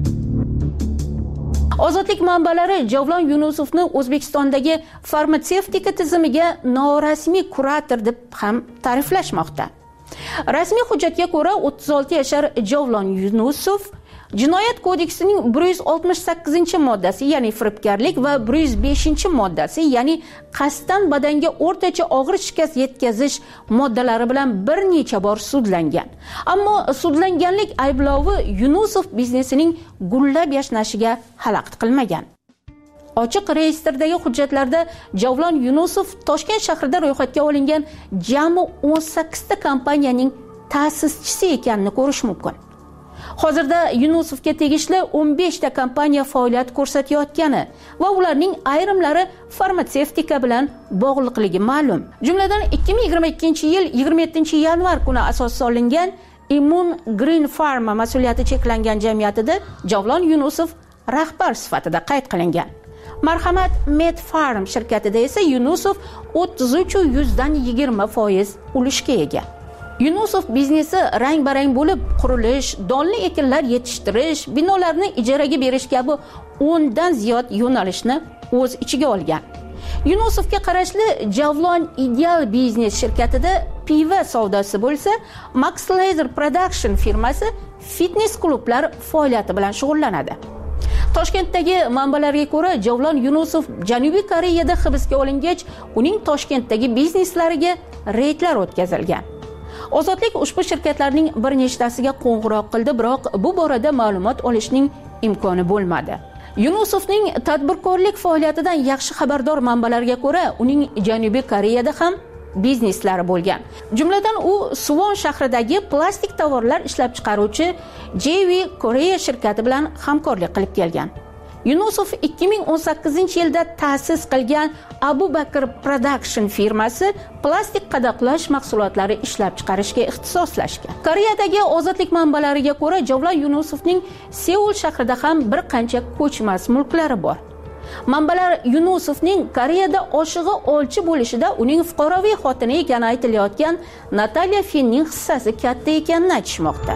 J: Ozodlik manbalari Javlon Yunusovni O'zbekistondagi farmatsevtika tizimiga norasmiy kurator deb ham ta'riflashmoqda. Rasmiy hujjatga ko'ra o'ttiz olti yashar Javlon Yunusov Jinoyat kodeksining bir yuz oltmish sakkizinchi moddasi, ya'ni firibgarlik va bir yuz beshinchi moddasi, ya'ni qasddan badanga o'rtacha og'ir shikast yetkazish moddalari bilan bir necha bor sudlangan. Ammo sudlanganlik ayblovi Yunusov biznesining gullab yashnashiga xalaqit qilmagan. Ochiq reyestrdagi hujjatlarda Javlon Yunusov Toshkent shahrida ro'yxatga olingan jami o'n sakkizta kompaniyaning ta'sischisi ekanini ko'rish mumkin. Hozirda Yunusovga tegishli o'n beshta kompaniya faoliyat ko'rsatayotgani va ularning ayrimlari farmatsevtika bilan bog'liqligi ma'lum. Jumladan ikki ming yigirma ikkinchi yil yigirma yettinchi yanvar kuni asos solingan Immun Green Pharma mas'uliyati cheklangan jamiyatida Javlon Yunusov rahbar sifatida qayd qilingan. Marhamat Medfarm shirkatida esa Yunusov o'ttiz uch yuzdan yigirma foiz ulushga ega. Yunusov biznesi rang-barang bo'lib, qurilish, donli ekinlar yetishtirish, binolarni ijaraga berish kabi o'ndan ziyod yo'nalishni o'z ichiga olgan. Yunusovga qarashli Javlon Ideal Biznes shirkatida piva savdosi bo'lsa, Max Laser Production firmasi fitness klublar faoliyati bilan shug'ullanadi. Toshkentdagi manbalarga ko'ra, Javlon Yunusov Janubiy Koreyada hibsga olingach, uning Toshkentdagi bizneslariga reydlar o'tkazilgan. Ozodlik ushbu shirkatlarning bir nechtasiga qo'ng'iroq qildi, biroq bu borada ma'lumot olishning imkoni bo'lmadi. Yunusovning tadbirkorlik faoliyatidan yaxshi xabardor manbalarga ko'ra, uning Janubiy Koreyada ham bizneslari bo'lgan. Jumladan u Suwon shahridagi plastik tovarlar ishlab chiqaruvchi J V Korea shirkati bilan hamkorlik qilib kelgan. Yunusov ikki ming o'n sakkizinchi yilda ta'sis qilgan Abu Bakr Production firmasi plastik qadoqlash mahsulotlari ishlab chiqarishga ixtisoslashgan. Koreyadagi ozodlik manbalariga ko'ra, Javlon Yunusovning Seul shahrida ham bir qancha ko'chmas mulklari bor. Manbalar Yunusovning Koreyada oshig'i olchi bo'lishida uning fuqaroviy xotini ekani aytilayotgan Natalya Fenning hissasi katta ekanini aytishmoqda.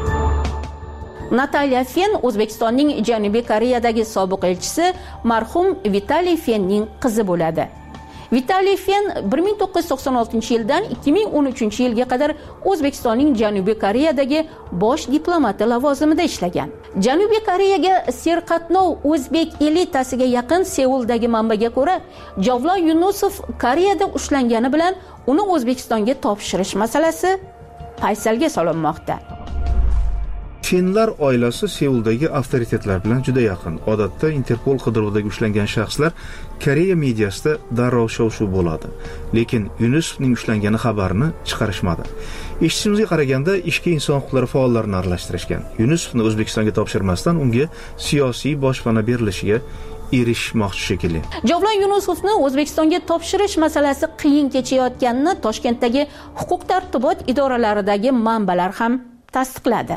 J: Natalya Fen O'zbekistonning Janubiy Koreyadagi sobiq elchisi marhum Vitaliy Fenning qizi bo'ladi. Vitaliy Fen bir ming to'qqiz yuz to'qson oltinchi yildan ikki ming o'n uchinchi yilga qadar O'zbekistonning Janubiy Koreyadagi bosh diplomati lavozimida ishlagan. Janubiy Koreyaga serqatnov o'zbek elitasiga yaqin Seuldagi manbaga ko'ra, Javlon Yunusov Koreyada ushlangani bilan uni O'zbekistonga topshirish masalasi paysalga solinmoqda.
O: Fenlar oilasi Seuldagi avtoritetlar bilan juda yaqin. Odatda Interpol qidiruvida ushlangan shaxslar Koreya mediasida darrov shov-shuv bo'ladi. Lekin Yunusovning ushlangani xabarini chiqarishmadi. Eshitishimizga qaraganda ishga inson huquqlari faollarini aralashtirishgan. Yunusovni O'zbekistonga topshirmasdan unga siyosiy boshpana berilishiga erishmoqchi shekilli.
P: Javlon Yunusovni O'zbekistonga topshirish masalasi qiyin kechayotganini Toshkentdagi huquq tartibot idoralaridagi manbalar ham tasdiqladi.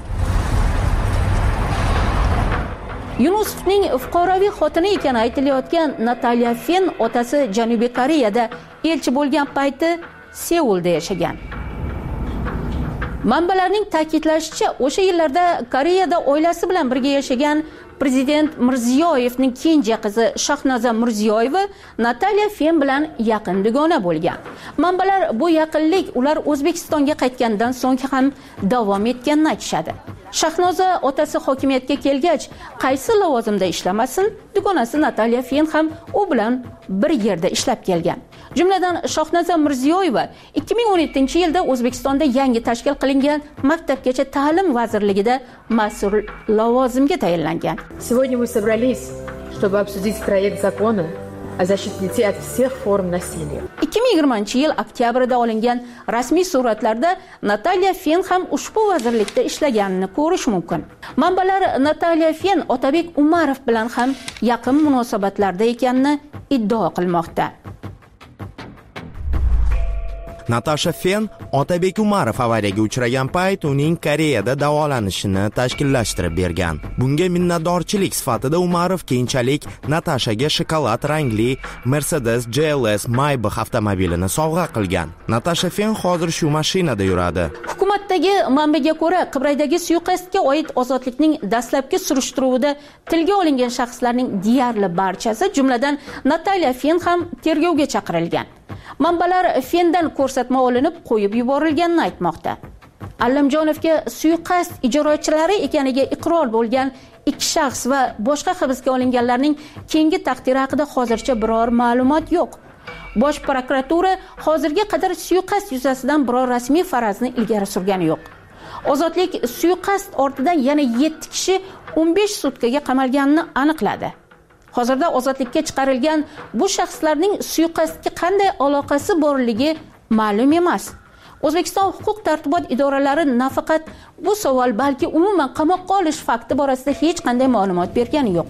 P: Yunusovning fuqaroviy xotini ekani aytilayotgan Natalya Fen otasi Janubiy Koreyada elchi bo'lgan payti Seulda yashagan. Manbalarning ta'kidlashicha, o'sha yillarda Koreyada oilasi bilan birga yashagan Prezident Mirziyoyevning kenja qizi Shahnoza Mirziyoyeva Natalya Fen bilan yaqin dugona bo'lgan. Manbalar bu yaqinlik ular O'zbekistonga qaytgandan so'ng ham davom etganini aytishadi. Shahnoza otasi hokimiyatga kelgach, qaysi lavozimda ishlamasin, dugonasi Natalya Fen ham u bilan bir yerda ishlab kelgan. Jumladan Shahnoza Mirziyoyeva ikki ming o'n yettinchi yilda O'zbekistonda yangi tashkil qilingan Maktabgacha ta'lim vazirligida mas'ul lavozimga tayinlangan.
Q: Сегодня мы собрались, чтобы обсудить проект закона о защите детей от всех форм насилия.
P: ikki ming yigirmanchi yil oktyabrida olingan rasmiy suratlarda Natalya Fen ham ushbu vazirlikda ishlaganini ko'rish mumkin. Manbalar Natalya Fen Otabek Umarov bilan ham yaqin munosabatlarda ekanini iddao qilmoqda.
R: Natasha Fen Otabek Umarov avariyaga uchragan payt uning Koreyada davolanishini tashkillashtirib bergan. Bunga minnatdorchilik sifatida Umarov keyinchalik Natashaga shokolad rangli Mercedes G L S Maybach avtomobilini sovg'a qilgan. Natasha Fen hozir shu mashinada yuradi.
P: Hukumatdagi manbaga ko'ra, Qibraydagi suiqasdga oid ozodlikning dastlabki surishtiruvida tilga olingan shaxslarning deyarli barchasi, jumladan Natalya Fen ham tergovga chaqirilgan. Manbalar Fendan ko'rsatma olinib qo'yib yuborilganini aytmoqda. Allamjonovga suiqasd ijrochilari ekaniga iqror bo'lgan ikki shaxs va boshqa hibsga olinganlarning keyingi taqdiri haqida hozircha biror ma'lumot yo'q. Bosh prokuratura hozirga qadar suiqasd yuzasidan biror rasmiy farazni ilgari surgani yo'q. Ozodlik suiqasd ortidan yana yetti kishi o'n besh sutkaga qamalganini aniqladi. Hozirda ozodlikka chiqarilgan bu shaxslarning suiqasdga qanday aloqasi borligi ma'lum emas. O'zbekiston huquq tartibot idoralari nafaqat bu savol, balki umuman qamoqqa olish fakti borasida hech qanday ma'lumot bergani yo'q.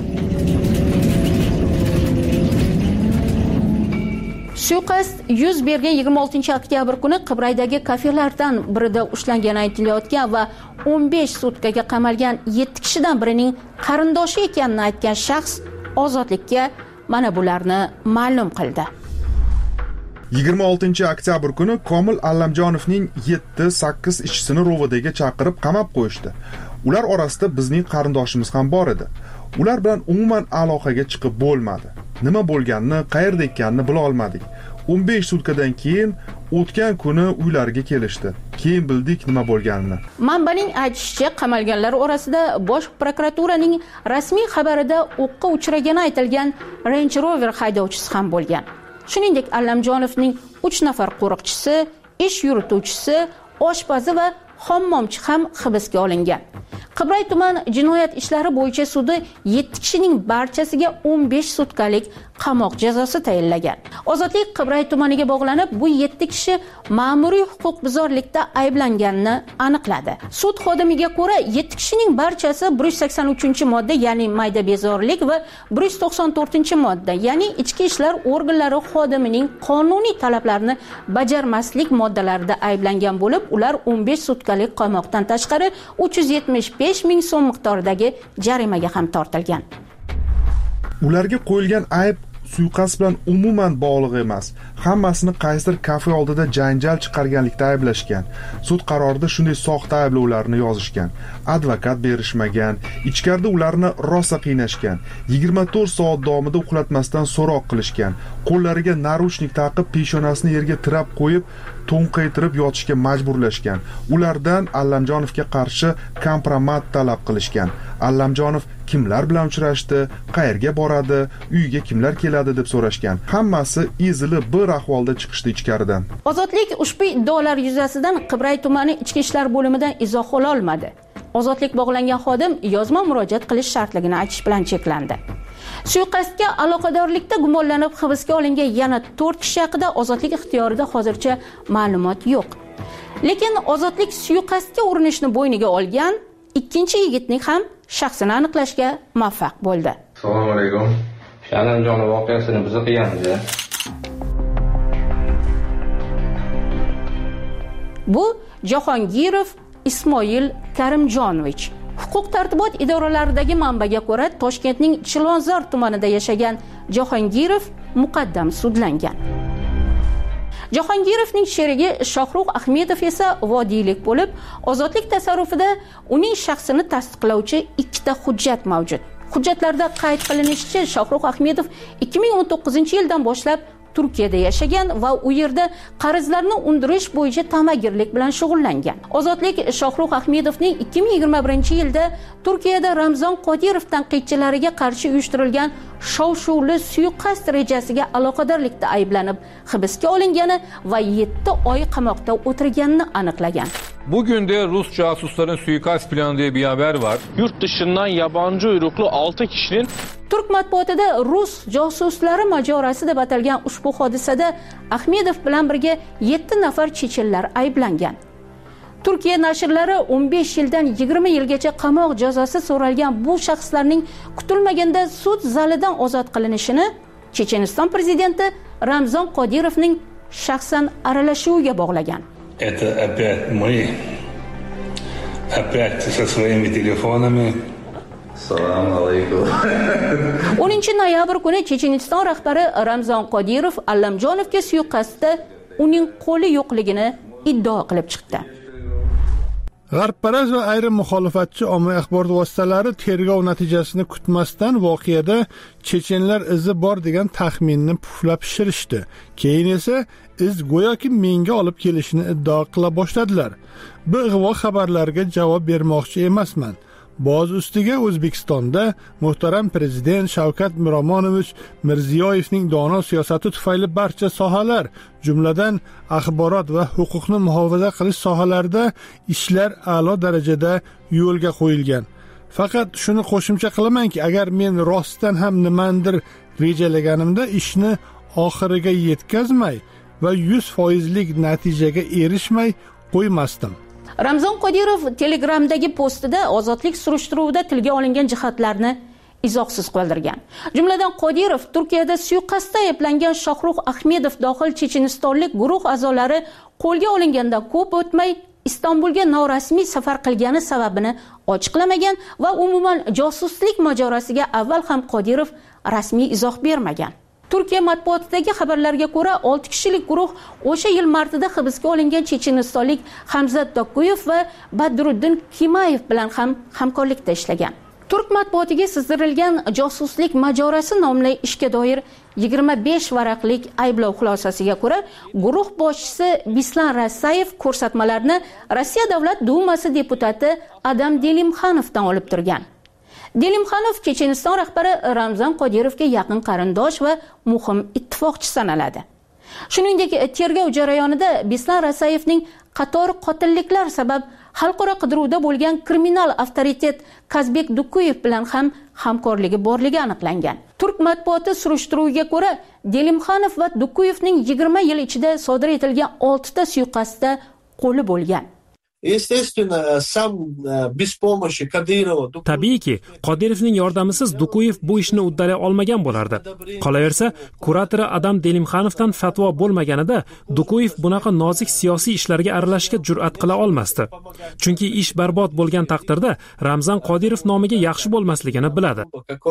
P: Suiqasd yuz bergan yigirma oltinchi oktyabr kuni Qibraydagi kafelardan birida ushlangan aytilayotgan va o'n besh sutkaga qamalgan yetti kishidan birining qarindoshi ekanini aytgan shaxs ozodlikka mana bularni ma'lum qildi.
S: yigirma oltinchi oktyabr kuni Komil Allamjonovning yetti sakkiz ishchisini ro'vidaga chaqirib qamab qo'yishdi. Ular orasida bizning qarindoshimiz ham bor edi. Ular bilan umuman aloqaga chiqib bo'lmadi. Nima bo'lganini, qayerda ekanini bila olmadik. o'n besh sutkadan keyin o'tgan kuni uylariga kelishdi. Keyin bildik nima bo'lganini.
P: Manbaning aytishicha, qamalganlar orasida Bosh prokuraturaning rasmiy xabarida o'qqa uchragani aytilgan Range Rover haydovchisi ham bo'lgan. Shuningdek, Allamjonovning uch nafar qo'riqchisi, ish yurituvchisi, oshpazi va hammomchi ham hibsga olingan. Qibray tuman jinoyat ishlari bo'yicha sudi yetti kishining barchasiga o'n besh sutkalik qamoq jazosi tayinlagan. Ozodlik Qibray tumaniga bog'lanib, bu yetti kishi ma'muriy huquqbuzarlikda ayblanganini aniqladi. Sud xodimiga ko'ra, yetti kishining barchasi bir yuz sakson uchinchi modda, ya'ni mayda bezorilik va bir yuz to'qson to'rtinchi modda, ya'ni ichki ishlar organlari xodimining qonuniy talablarini bajarmaslik moddalarida ayblangan bo'lib, ular o'n besh sutkalik qamoqdan tashqari uch yuz yetmish besh ming so'm miqdoridagi jarimaga ham tortilgan.
S: Ularga qo'yilgan ayb suiqasd bilan umuman bog'liq emas. Hammasini qaysidir kafe oldida janjal chiqarganlikda ayblashgan. Sud qarorida shunday soxta ayblovlarni yozishgan. Advokat berishmagan, ichkarida ularni rosa qiynashgan. yigirma to'rt soat davomida uxlatmasdan so'roq qilishgan. Qo'llariga naruchnik taqib, peshonasini yerga tirab qo'yib, to'nqaytirib yotishga majburlashgan. Ulardan Allamjonovga qarshi kompromat talab qilishgan. Allamjonov kimlar bilan uchrashdi, qayerga boradi, uyiga kimlar keladi deb so'rashgan. Hammasi ezilib bir ahvolda chiqishdi ichkaridan.
P: Ozodlik ushbu iddaolar yuzasidan Qibray tumani ichki ishlar bo'limidan izoh ola olmadi. ozodlik bog'langan xodim yozma murojaat qilish shartligini aytish bilan cheklandi. Suiqasdga aloqadorlikda gumonlanib hibsga olingan yana to'rt kishi haqida ozodlik ixtiyorida hozircha ma'lumot yo'q. Lekin ozodlik suiqasdga urinishni bo'yniga olgan ikkinchi yigitning ham shaxsini aniqlashga muvaffaq bo'ldi.
N: Assalomu alaykum. Shalimjon voqeasini biz qilganmiz.
P: Bu Jahongirov Ismoil Karimjonovich. Huquq tartibot idoralaridagi manbaga ko'ra, Toshkentning Chilonzor tumanida yashagan Jahongirov muqaddam sudlangan. Jahongirovning sherigi Shohruh Ahmedov esa vodiylik bo'lib, ozodlik tasarrufida uning shaxsini tasdiqlovchi ikkita hujjat mavjud. Hujjatlarda qayd qilinishicha, Shohruh Ahmedov ikki ming o'n to'qqizinchi yildan boshlab Turkiyada yashagan va u yerda qarzlarni undirish bo'yicha ta'magirlik bilan shug'ullangan. Ozodlik Shohruh Ahmedovning ikki ming yigirma birinchi yilda Turkiyada Ramzon Qodirov tanqidchilariga qarshi uyushtirilgan shov-shuvli suiqasd rejasiga aloqadorlikda ayblanib hibsga olingani va yetti oy qamoqda o'tirganini aniqlagan.
T: Bugün de Rus casusların suikast planı diye bir haber var. Yurt dışından yabancı uyruklu altı kişinin
P: Turk matbuotida Rus josuslari majorasi deb atalgan ushbu hodisada Ahmedov bilan birga yetti nafar chechenlar ayblangan. Turkiya nashrlari o'n besh yildan yigirma yilgacha qamoq jazosi so'ralgan bu shaxslarning kutilmaganda sud zalidan ozod qilinishini Checheniston prezidenti Ramzon Qodirovning shaxsan aralashuviga bog'lagan.
U: Это опять мы, опять со своими телефонами. Assalomu alaykum.
P: o'ninchi noyabr kuni Checheniston rahbari Ramzon Qodirov Allamjonovga suiqasdda uning qo'li yo'qligini iddao qilib chiqdi.
B: G'arbparast va ayrim muxolifatchi ommaviy axborot vositalari tergov natijasini kutmasdan voqeada chechenlar izi bor degan taxminni puflab pishirishdi. Keyin esa iz go'yoki menga olib kelishini iddao qila boshladilar. Bu ig'vo xabarlarga javob bermoqchi emasman. Boz ustiga O'zbekistonda muhtaram prezident Shavkat Miromonovich Mirziyoyevning dono siyosati tufayli barcha sohalar, jumladan axborot va huquqni muhofaza qilish sohalarida ishlar a'lo darajada yo'lga qo'yilgan. Faqat shuni qo'shimcha qilamanki, agar men rostdan ham nimandir rejalaganimda ishni oxiriga yetkazmay va yuz foizlik natijaga erishmay qo'ymasdim.
P: Ramzon Qodirov Telegramdagi postida ozodlik surishtiruvida tilga olingan jihatlarni izohsiz qoldirgan. Jumladan Qodirov Turkiyada suiqasdda ayblangan Shohruh Ahmedov dohil chechenistonlik guruh a'zolari qo'lga olingandan ko'p o'tmay Istanbulga norasmiy safar qilgani sababini ochiqlamagan va umuman josuslik majorasiga avval ham Qodirov rasmiy izoh bermagan. Turkiya matbuotidagi xabarlarga ko'ra, olti kishilik guruh o'sha yil martida hibsga olingan chechenistonlik Hamzat Dokuyev va Badruddin Kimayev bilan ham hamkorlikda ishlagan. Turk matbuotiga sizdirilgan josuslik majorasi nomli ishga doir yigirma besh varaqlik ayblov xulosasiga ko'ra, guruh boshchisi Bislan Rasayev ko'rsatmalarni Rossiya Davlat Dumasi deputati Adam Delimxanovdan olib turgan. Delimxanov Checheniston rahbari Ramzon Qodirovga yaqin qarindosh va muhim ittifoqchi sanaladi. Shuningdek, tergov jarayonida Bislan Rasayevning qator qotilliklar sabab xalqaro qidiruvda bo'lgan kriminal avtoritet Kazbek Dukuyev bilan ham hamkorligi borligi aniqlangan. Turk matbuoti surishtiruviga ko'ra, Delimxanov va Dukuyevning yigirma yil ichida sodir etilgan olti ta suiqasdda qo'li bo'lgan.
D: Tabiiyki, Qodirovning yordamisiz Dukuyev bu ishni uddalay olmagan bo'lardi. Qolaversa, kuratori Adam Delimxanovdan fatvo bo'lmaganida Dukuyev bunaqa nozik siyosiy ishlarga aralashishga jur'at qila olmasdi. Chunki ish barbod bo'lgan taqdirda Ramzon Qodirov nomiga yaxshi bo'lmasligini biladi.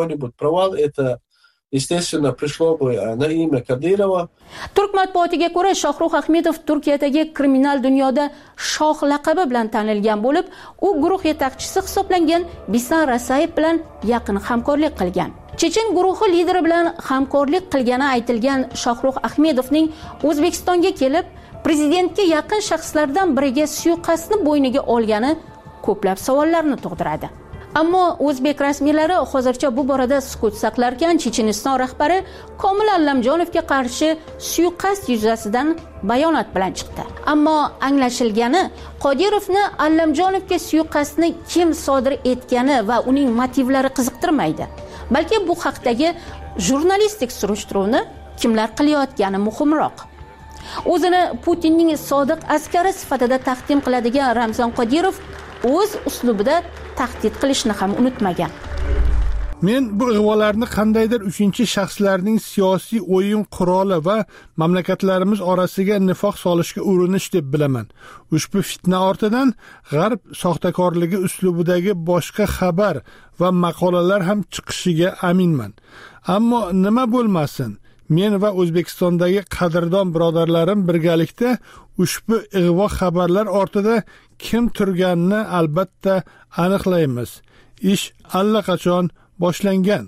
V: Естественно, пришло бы на имя Кадырова.
P: Turk matbuotiga ko'ra, Shohruh Ahmedov Turkiyadagi kriminal dunyoda shoh laqabi bilan tanilgan bo'lib, u guruh yetakchisi hisoblangan Bislan Rasayev bilan yaqin hamkorlik qilgan. Chechen guruhi lideri bilan hamkorlik qilgani aytilgan Shohruh Ahmedovning O'zbekistonga kelib, prezidentga yaqin shaxslardan biriga suiqasdni bo'yniga olgani ko'plab savollarni tug'diradi. ammo o'zbek rasmiylari hozircha bu borada sukut saqlarkan, Checheniston rahbari Komil Allamjonovga qarshi suiqasd yuzasidan bayonot bilan chiqdi. Ammo anglashilgani, Qodirovni Allamjonovga suiqasdni kim sodir etgani va uning motivlari qiziqtirmaydi. Balki bu haqdagi jurnalistik surishtiruvni kimlar qilayotgani muhimroq. O'zini Putinning sodiq askari sifatida taqdim qiladigan Ramzan Qodirov o'z uslubida tahdid qilishni ham unutmagan.
B: Men bu ig'volarni qandaydir uchinchi shaxslarning siyosiy o'yin quroli va mamlakatlarimiz orasiga nifoq solishga urinish deb bilaman. Ushbu fitna ortidan g'arb soxtakorligi uslubidagi boshqa xabar va maqolalar ham chiqishiga aminman. Ammo nima bo'lmasin, men va O'zbekistondagi qadrdon birodarlarim birgalikda ushbu ig'vo xabarlar ortida kim turganini albatta aniqlaymiz. Ish allaqachon boshlangan.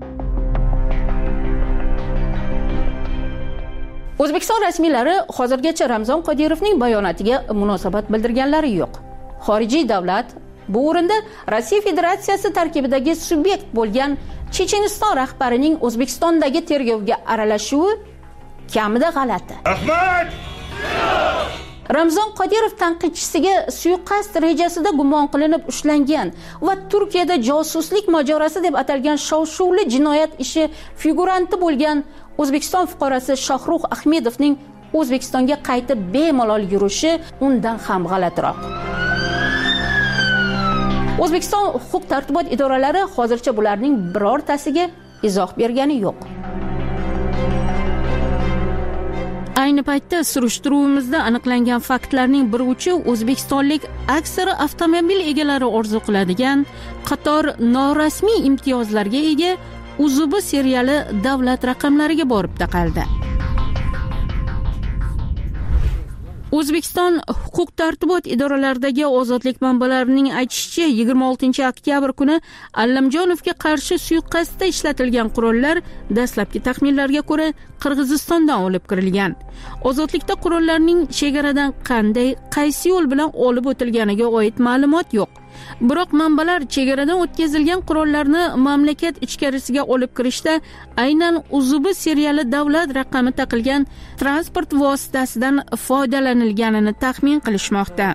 P: O'zbekiston rasmiylari hozirgacha Ramzan Qodirovning bayonotiga munosabat bildirganlari yo'q. Xorijiy davlat bu o'rinda Rossiya Federatsiyasi tarkibidagi subyekt bo'lgan Checheniston rahbarining O'zbekistondagi tergovga aralashuvi kamida g'alati. Rahmat! Ramzan Qodirov tanqidchisiga suiqasd rejasida gumon qilinib ushlangan va Turkiyada josuslik mojarosi deb atalgan shov-shuvli jinoyat ishi figuranti bo'lgan O'zbekiston fuqarosi Shohrux Ahmedovning O'zbekistonga qaytib bemalol yurishi undan ham g'alatiroq. O'zbekiston huquq tartibot idoralari hozircha bularning birortasiga izoh bergani yo'q. Ayni paytda surishtiruvimizda aniqlangan faktlarning bir uchi o'zbekistonlik aksari avtomobil egalari orzu qiladigan qator norasmiy imtiyozlarga ega Uzubi seriali davlat raqamlariga borib taqaldi. O'zbekiston huquq tartibot idoralaridagi ozodlik manbalarining aytishicha, yigirma oltinchi oktyabr kuni Allamjonovga qarshi suiqasdda ishlatilgan qurollar dastlabki taxminlarga ko'ra Qirg'izistondan olib kirilgan. Ozodlikda qurollarning chegaradan qanday, qaysi yo'l bilan olib o'tilganiga oid ma'lumot yo'q. Biroq manbalar chegaradan o'tkazilgan qurollarni mamlakat ichkarisiga olib kirishda aynan Uzubi seriali davlat raqami taqilgan transport vositasidan foydalanilganini taxmin qilishmoqda.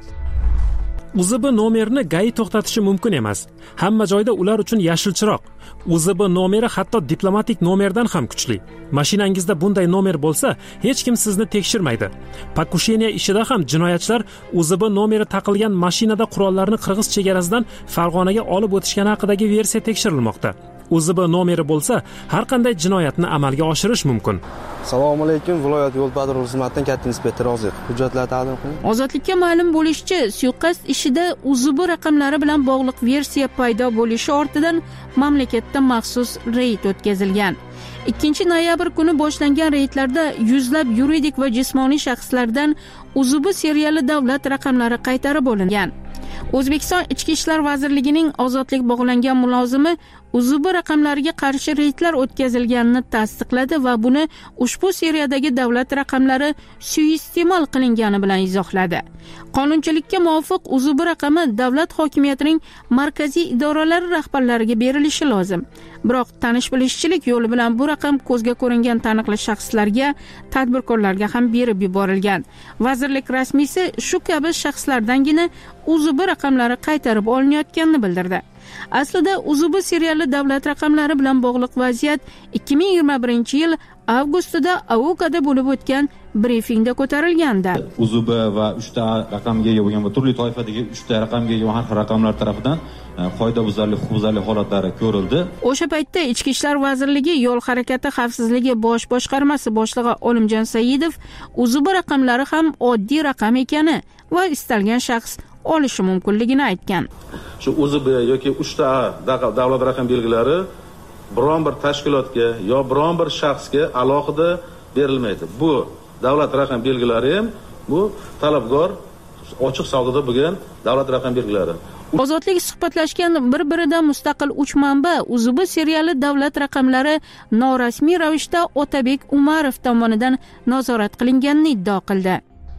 D: Uzubi nomerini G A I to'xtatishi mumkin emas. Hamma joyda ular uchun yashil chiroq. Uzubi nomeri hatto diplomatik nomerdan ham kuchli. Mashinangizda bunday nomer bo'lsa, hech kim sizni tekshirmaydi. Pakusheniya ishida ham jinoyatchilar Uzubi nomeri taqilgan mashinada qurollarni Qirg'iz chegarasidan Farg'onaga olib o'tishgani haqidagi versiya tekshirilmoqda. Uzubi nomeri bo'lsa, har qanday jinoyatni amalga oshirish mumkin.
A: Assalomu alaykum, viloyat yo'l patrul xizmatidan katta inspektor Oziq. Hujjatlar taqdim qiling.
P: Ozodlikka ma'lum bo'lishicha, suiqasd ishida Uzubi raqamlari bilan bog'liq versiya paydo bo'lishi ortidan mamlakatda maxsus reyd o'tkazilgan. ikkinchi noyabr kuni boshlangan reydlarda yuzlab yuridik va jismoniy shaxslardan Uzubi seriali davlat raqamlari qaytarib olingan. O'zbekiston Ichki ishlar vazirligining ozodlik bog'langan mulozimi Uzubi raqamlariga qarshi reydlar o'tkazilganini tasdiqladi va buni ushbu seriyadagi davlat raqamlari suiiste'mol qilingani bilan izohladi. Qonunchilikka muvofiq Uzubi raqami davlat hokimiyatining markaziy idoralari rahbarlariga berilishi lozim. Biroq tanish-bilishchilik yo'li bilan bu raqam ko'zga ko'ringan taniqli shaxslarga, tadbirkorlarga ham berib yuborilgan. Vazirlik rasmiysi shu kabi shaxslardangina Uzubi raqamlari qaytarib olinayotganini bildirdi. Aslida Uzubi seriali davlat raqamlari bilan bog'liq vaziyat ikki ming yigirma birinchi yil avgustida Avokada bo'lib o'tgan brifingda ko'tarilgandi.
E: Uzubi va uchta raqamga ega bo'lgan va turli toifadagi uchta raqamga ega har xil raqamlar tomonidan qoidabuzarlik, huquqbuzarlik holatlari ko'rildi.
P: O'sha paytda Ichki ishlar vazirligi yo'l harakati xavfsizligi bosh boshqarmasi boshlig'i Olimjon Saidov Uzubi raqamlari ham oddiy raqam ekani va istalgan shaxs olishi mumkinligini aytgan.
E: Shu Uzubi yoki uchta davlat raqam belgilari biron bir tashkilotga yo biron bir shaxsga alohida berilmaydi. Bu davlat raqam belgilari ham bu talabgor ochiq savdoda bo'lgan davlat raqam belgilari.
P: Ozodlik suhbatlashgan bir-biridan mustaqil uch manba Uzubi seriali davlat raqamlari norasmiy ravishda Otabek Umarov tomonidan nazorat qilinganini iddao qildi.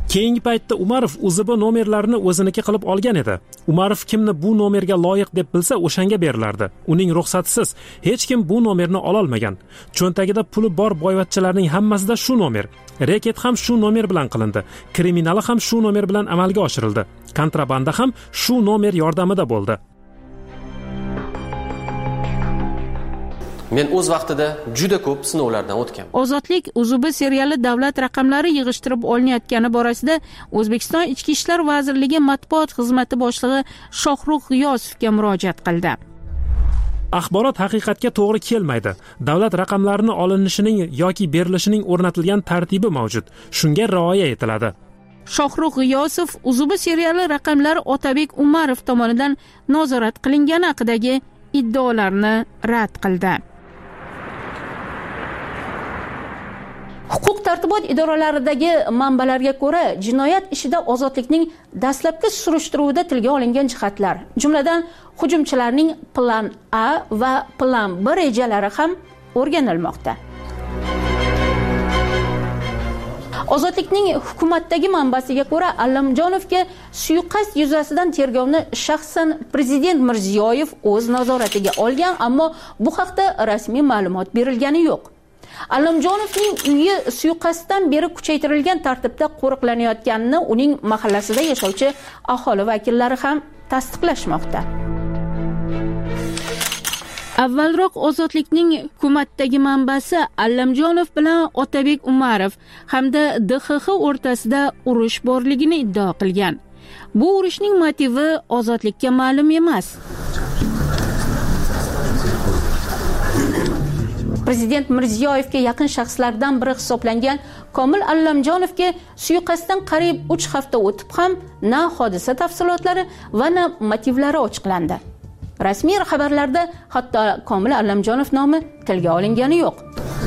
D: Keyingi paytda Umarov U Z B nomerlarini o'ziniki qilib olgan edi. Umarov kimni bu nomerga loyiq deb bilsa, o'shanga berilardi. Uning ruxsatisiz hech kim bu nomerni ola olmagan. Cho'ntagida puli bor boyvachchalarning hammasida shu nomer. Reket ham shu nomer bilan qilindi. Kriminali ham shu nomer bilan amalga oshirildi. Kontrabanda ham shu nomer yordamida bo'ldi.
C: Men o'z vaqtida juda ko'p sinovlardan o'tgan.
P: Ozodlik U Z B seriali davlat raqamlari yig'ishtirib olinayotgani borasida O'zbekiston Ichki ishlar vazirligi matbuot xizmati boshlig'i Shohrux G'iyosovga murojaat qildi.
D: Axborot haqiqatga to'g'ri kelmaydi. Davlat raqamlarini olinishining yoki berilishining o'rnatilgan tartibi mavjud. Shunga rioya etiladi.
P: Shohrux G'iyosov U Z B seriali raqamlari Otabek Umarov tomonidan nazorat qilingani haqidagi iddaolarni rad qildi. Huquq tartibot idoralaridagi manbalarga ko'ra, jinoyat ishida ozodlikning dastlabki surishtiruvida tilga olingan jihatlar, jumladan hujumchilarning plan A va plan B rejalari ham o'rganilmoqda. Ozodlikning hukumatdagi manbasiga ko'ra, Allamjonovga suiqasd yuzasidan tergovni shaxsan prezident Mirziyoyev o'z nazoratiga olgan, ammo bu haqda rasmiy ma'lumot berilgani yo'q. Allamjonovning uyi suiqasddan beri kuchaytirilgan tartibda qo'riqlanayotganini uning mahallasida yashovchi aholi vakillari ham tasdiqlashmoqda. Avvalroq Ozodlikning hukumatdagi manbasi Allamjonov bilan Otabek Umarov hamda D X X o'rtasida urush borligini iddao qilgan. Bu urushning motivi Ozodlikka ma'lum emas. Prezident Mirziyoyevga yaqin shaxslardan biri hisoblangan Komil Allamjonovga suiqasddan qariyb uch hafta o'tib ham na hodisa tafsilotlari va na motivlari ochiqlandi. Rasmiy xabarlarda hatto Komil Allamjonov nomi tilga olingani yo'q.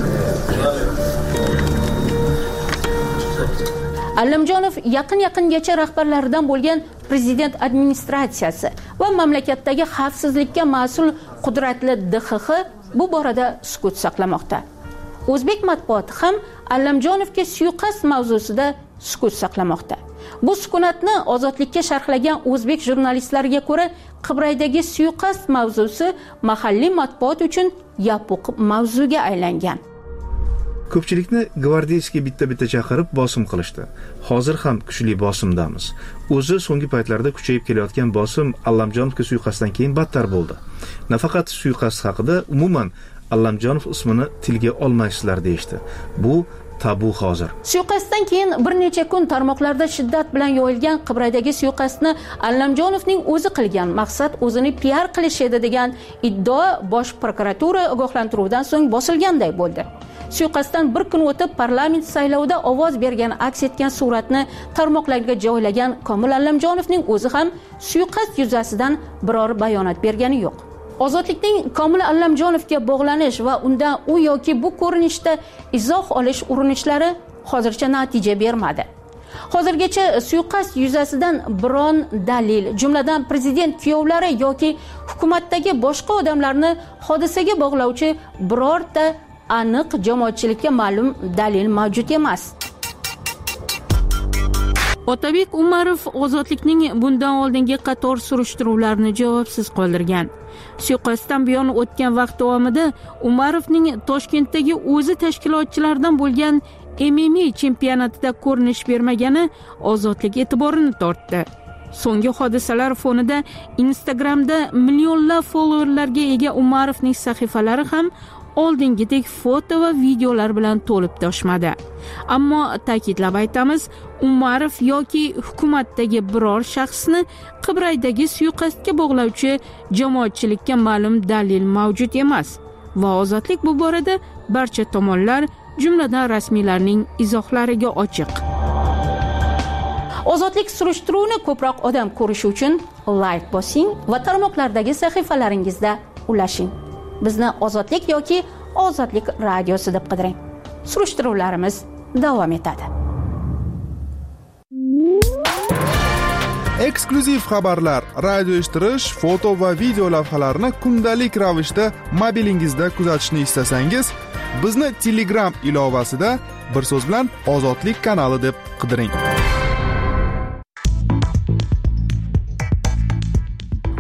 P: Allamjonov yaqin-yaqingacha rahbarlaridan bo'lgan prezident administratsiyasi va mamlakatdagi xavfsizlikka mas'ul qudratli D X X bu borada sukut saqlamoqda. O'zbek matbuoti ham Allamjonovga suiqasd mavzusida sukut saqlamoqda. Bu sukunatni Ozodlikka sharhlagan o'zbek jurnalistlariga ko'ra, Qibraydagi suiqasd mavzusi mahalliy matbuot uchun yopiq mavzuga aylangan.
O: Ko'pchilikni gvardiyskiy bitta-bitta chaqirib bosim qilishdi. Hozir ham kuchli bosimdamiz. O'zi so'nggi paytlarda kuchayib kelayotgan bosim Allamjonovga suiqasddan keyin battar bo'ldi. Nafaqat suiqasd haqida, umuman Allamjonov ismini tilga olmaysizlar deyishdi. Bu tabu hozir.
P: Suiqasddan keyin bir necha kun tarmoqlarda shiddat bilan yoyilgan Qibraydagi suiqasdni Allamjonovning o'zi qilgan, maqsad o'zini P R qilish edi degan iddao bosh prokuratura ogohlantiruvidan so'ng bosilganday bo'ldi. Suiqasddan bir kun o'tib parlament saylovida ovoz bergan aks etgan suratni tarmoqlarga joylagan Komil Allamjonovning o'zi ham suiqasd yuzasidan biror bayonot bergani yo'q. Ozodlikning Komil Allamjonovga bog'lanish va undan u yoki bu ko'rinishda izoh olish urinishlari hozircha natija bermadi. Hozirgacha suiqasd yuzasidan biron dalil, jumladan prezident kuyovlari yoki hukumatdagi boshqa odamlarni hodisaga bog'lovchi birorta aniq jamoatchilikka ma'lum dalil mavjud emas. Otabek Umarov Ozodlikning bundan oldingi qator surishtiruvlarni javobsiz qoldirgan. Suiqasddan buyon o'tgan vaqt davomida Umarovning Toshkentdagi o'zi tashkilotchilardan bo'lgan M M A chempionatida ko'rinish bermagani Ozodlik e'tiborini tortdi. So'nggi hodisalar fonida Instagramda millionlab followerlarga ega Umarovning sahifalari ham oldingidek foto va videolar bilan to'lib toshmadi. Ammo ta'kidlab aytamiz, Umarov yoki hukumatdagi biror shaxsni Qibraydagi suiqasdga bog'lovchi jamoatchilikka ma'lum dalil mavjud emas va Ozodlik bu borada barcha tomonlar, jumladan rasmiylarning izohlariga ochiq. Ozodlik surishtiruvini ko'proq odam ko'rishi uchun like bosing va tarmoqlardagi sahifalaringizda ulashing. Bizni Ozodlik yoki Ozodlik radiosi deb qidiring. Surishtiruvlarimiz davom etadi.
S: Eksklyuziv xabarlar, radio eshittirish, foto va video lavhalarni kundalik ravishda mobilingizda kuzatishni istasangiz, bizni Telegram ilovasida bir so'z bilan Ozodlik kanali deb qidiring.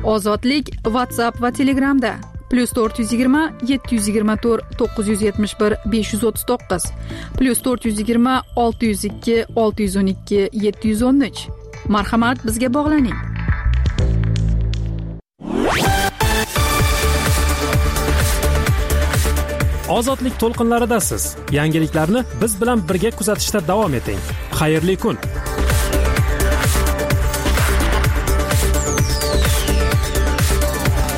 F: Ozodlik WhatsApp va Telegramda plus to'rt yuz yigirma yetti yuz yigirma to'rt to'qqiz yuz yetmish bir besh yuz o'ttiz to'qqiz plus to'rt yuz yigirma olti yuz ikki olti yuz o'n ikki yetti yuz o'n uch. Marhamat, bizga bog'laning.
D: Ozodlik to'lqinlaridasiz. Yangiliklarni biz bilan birga kuzatishda davom eting. Xayrli kun.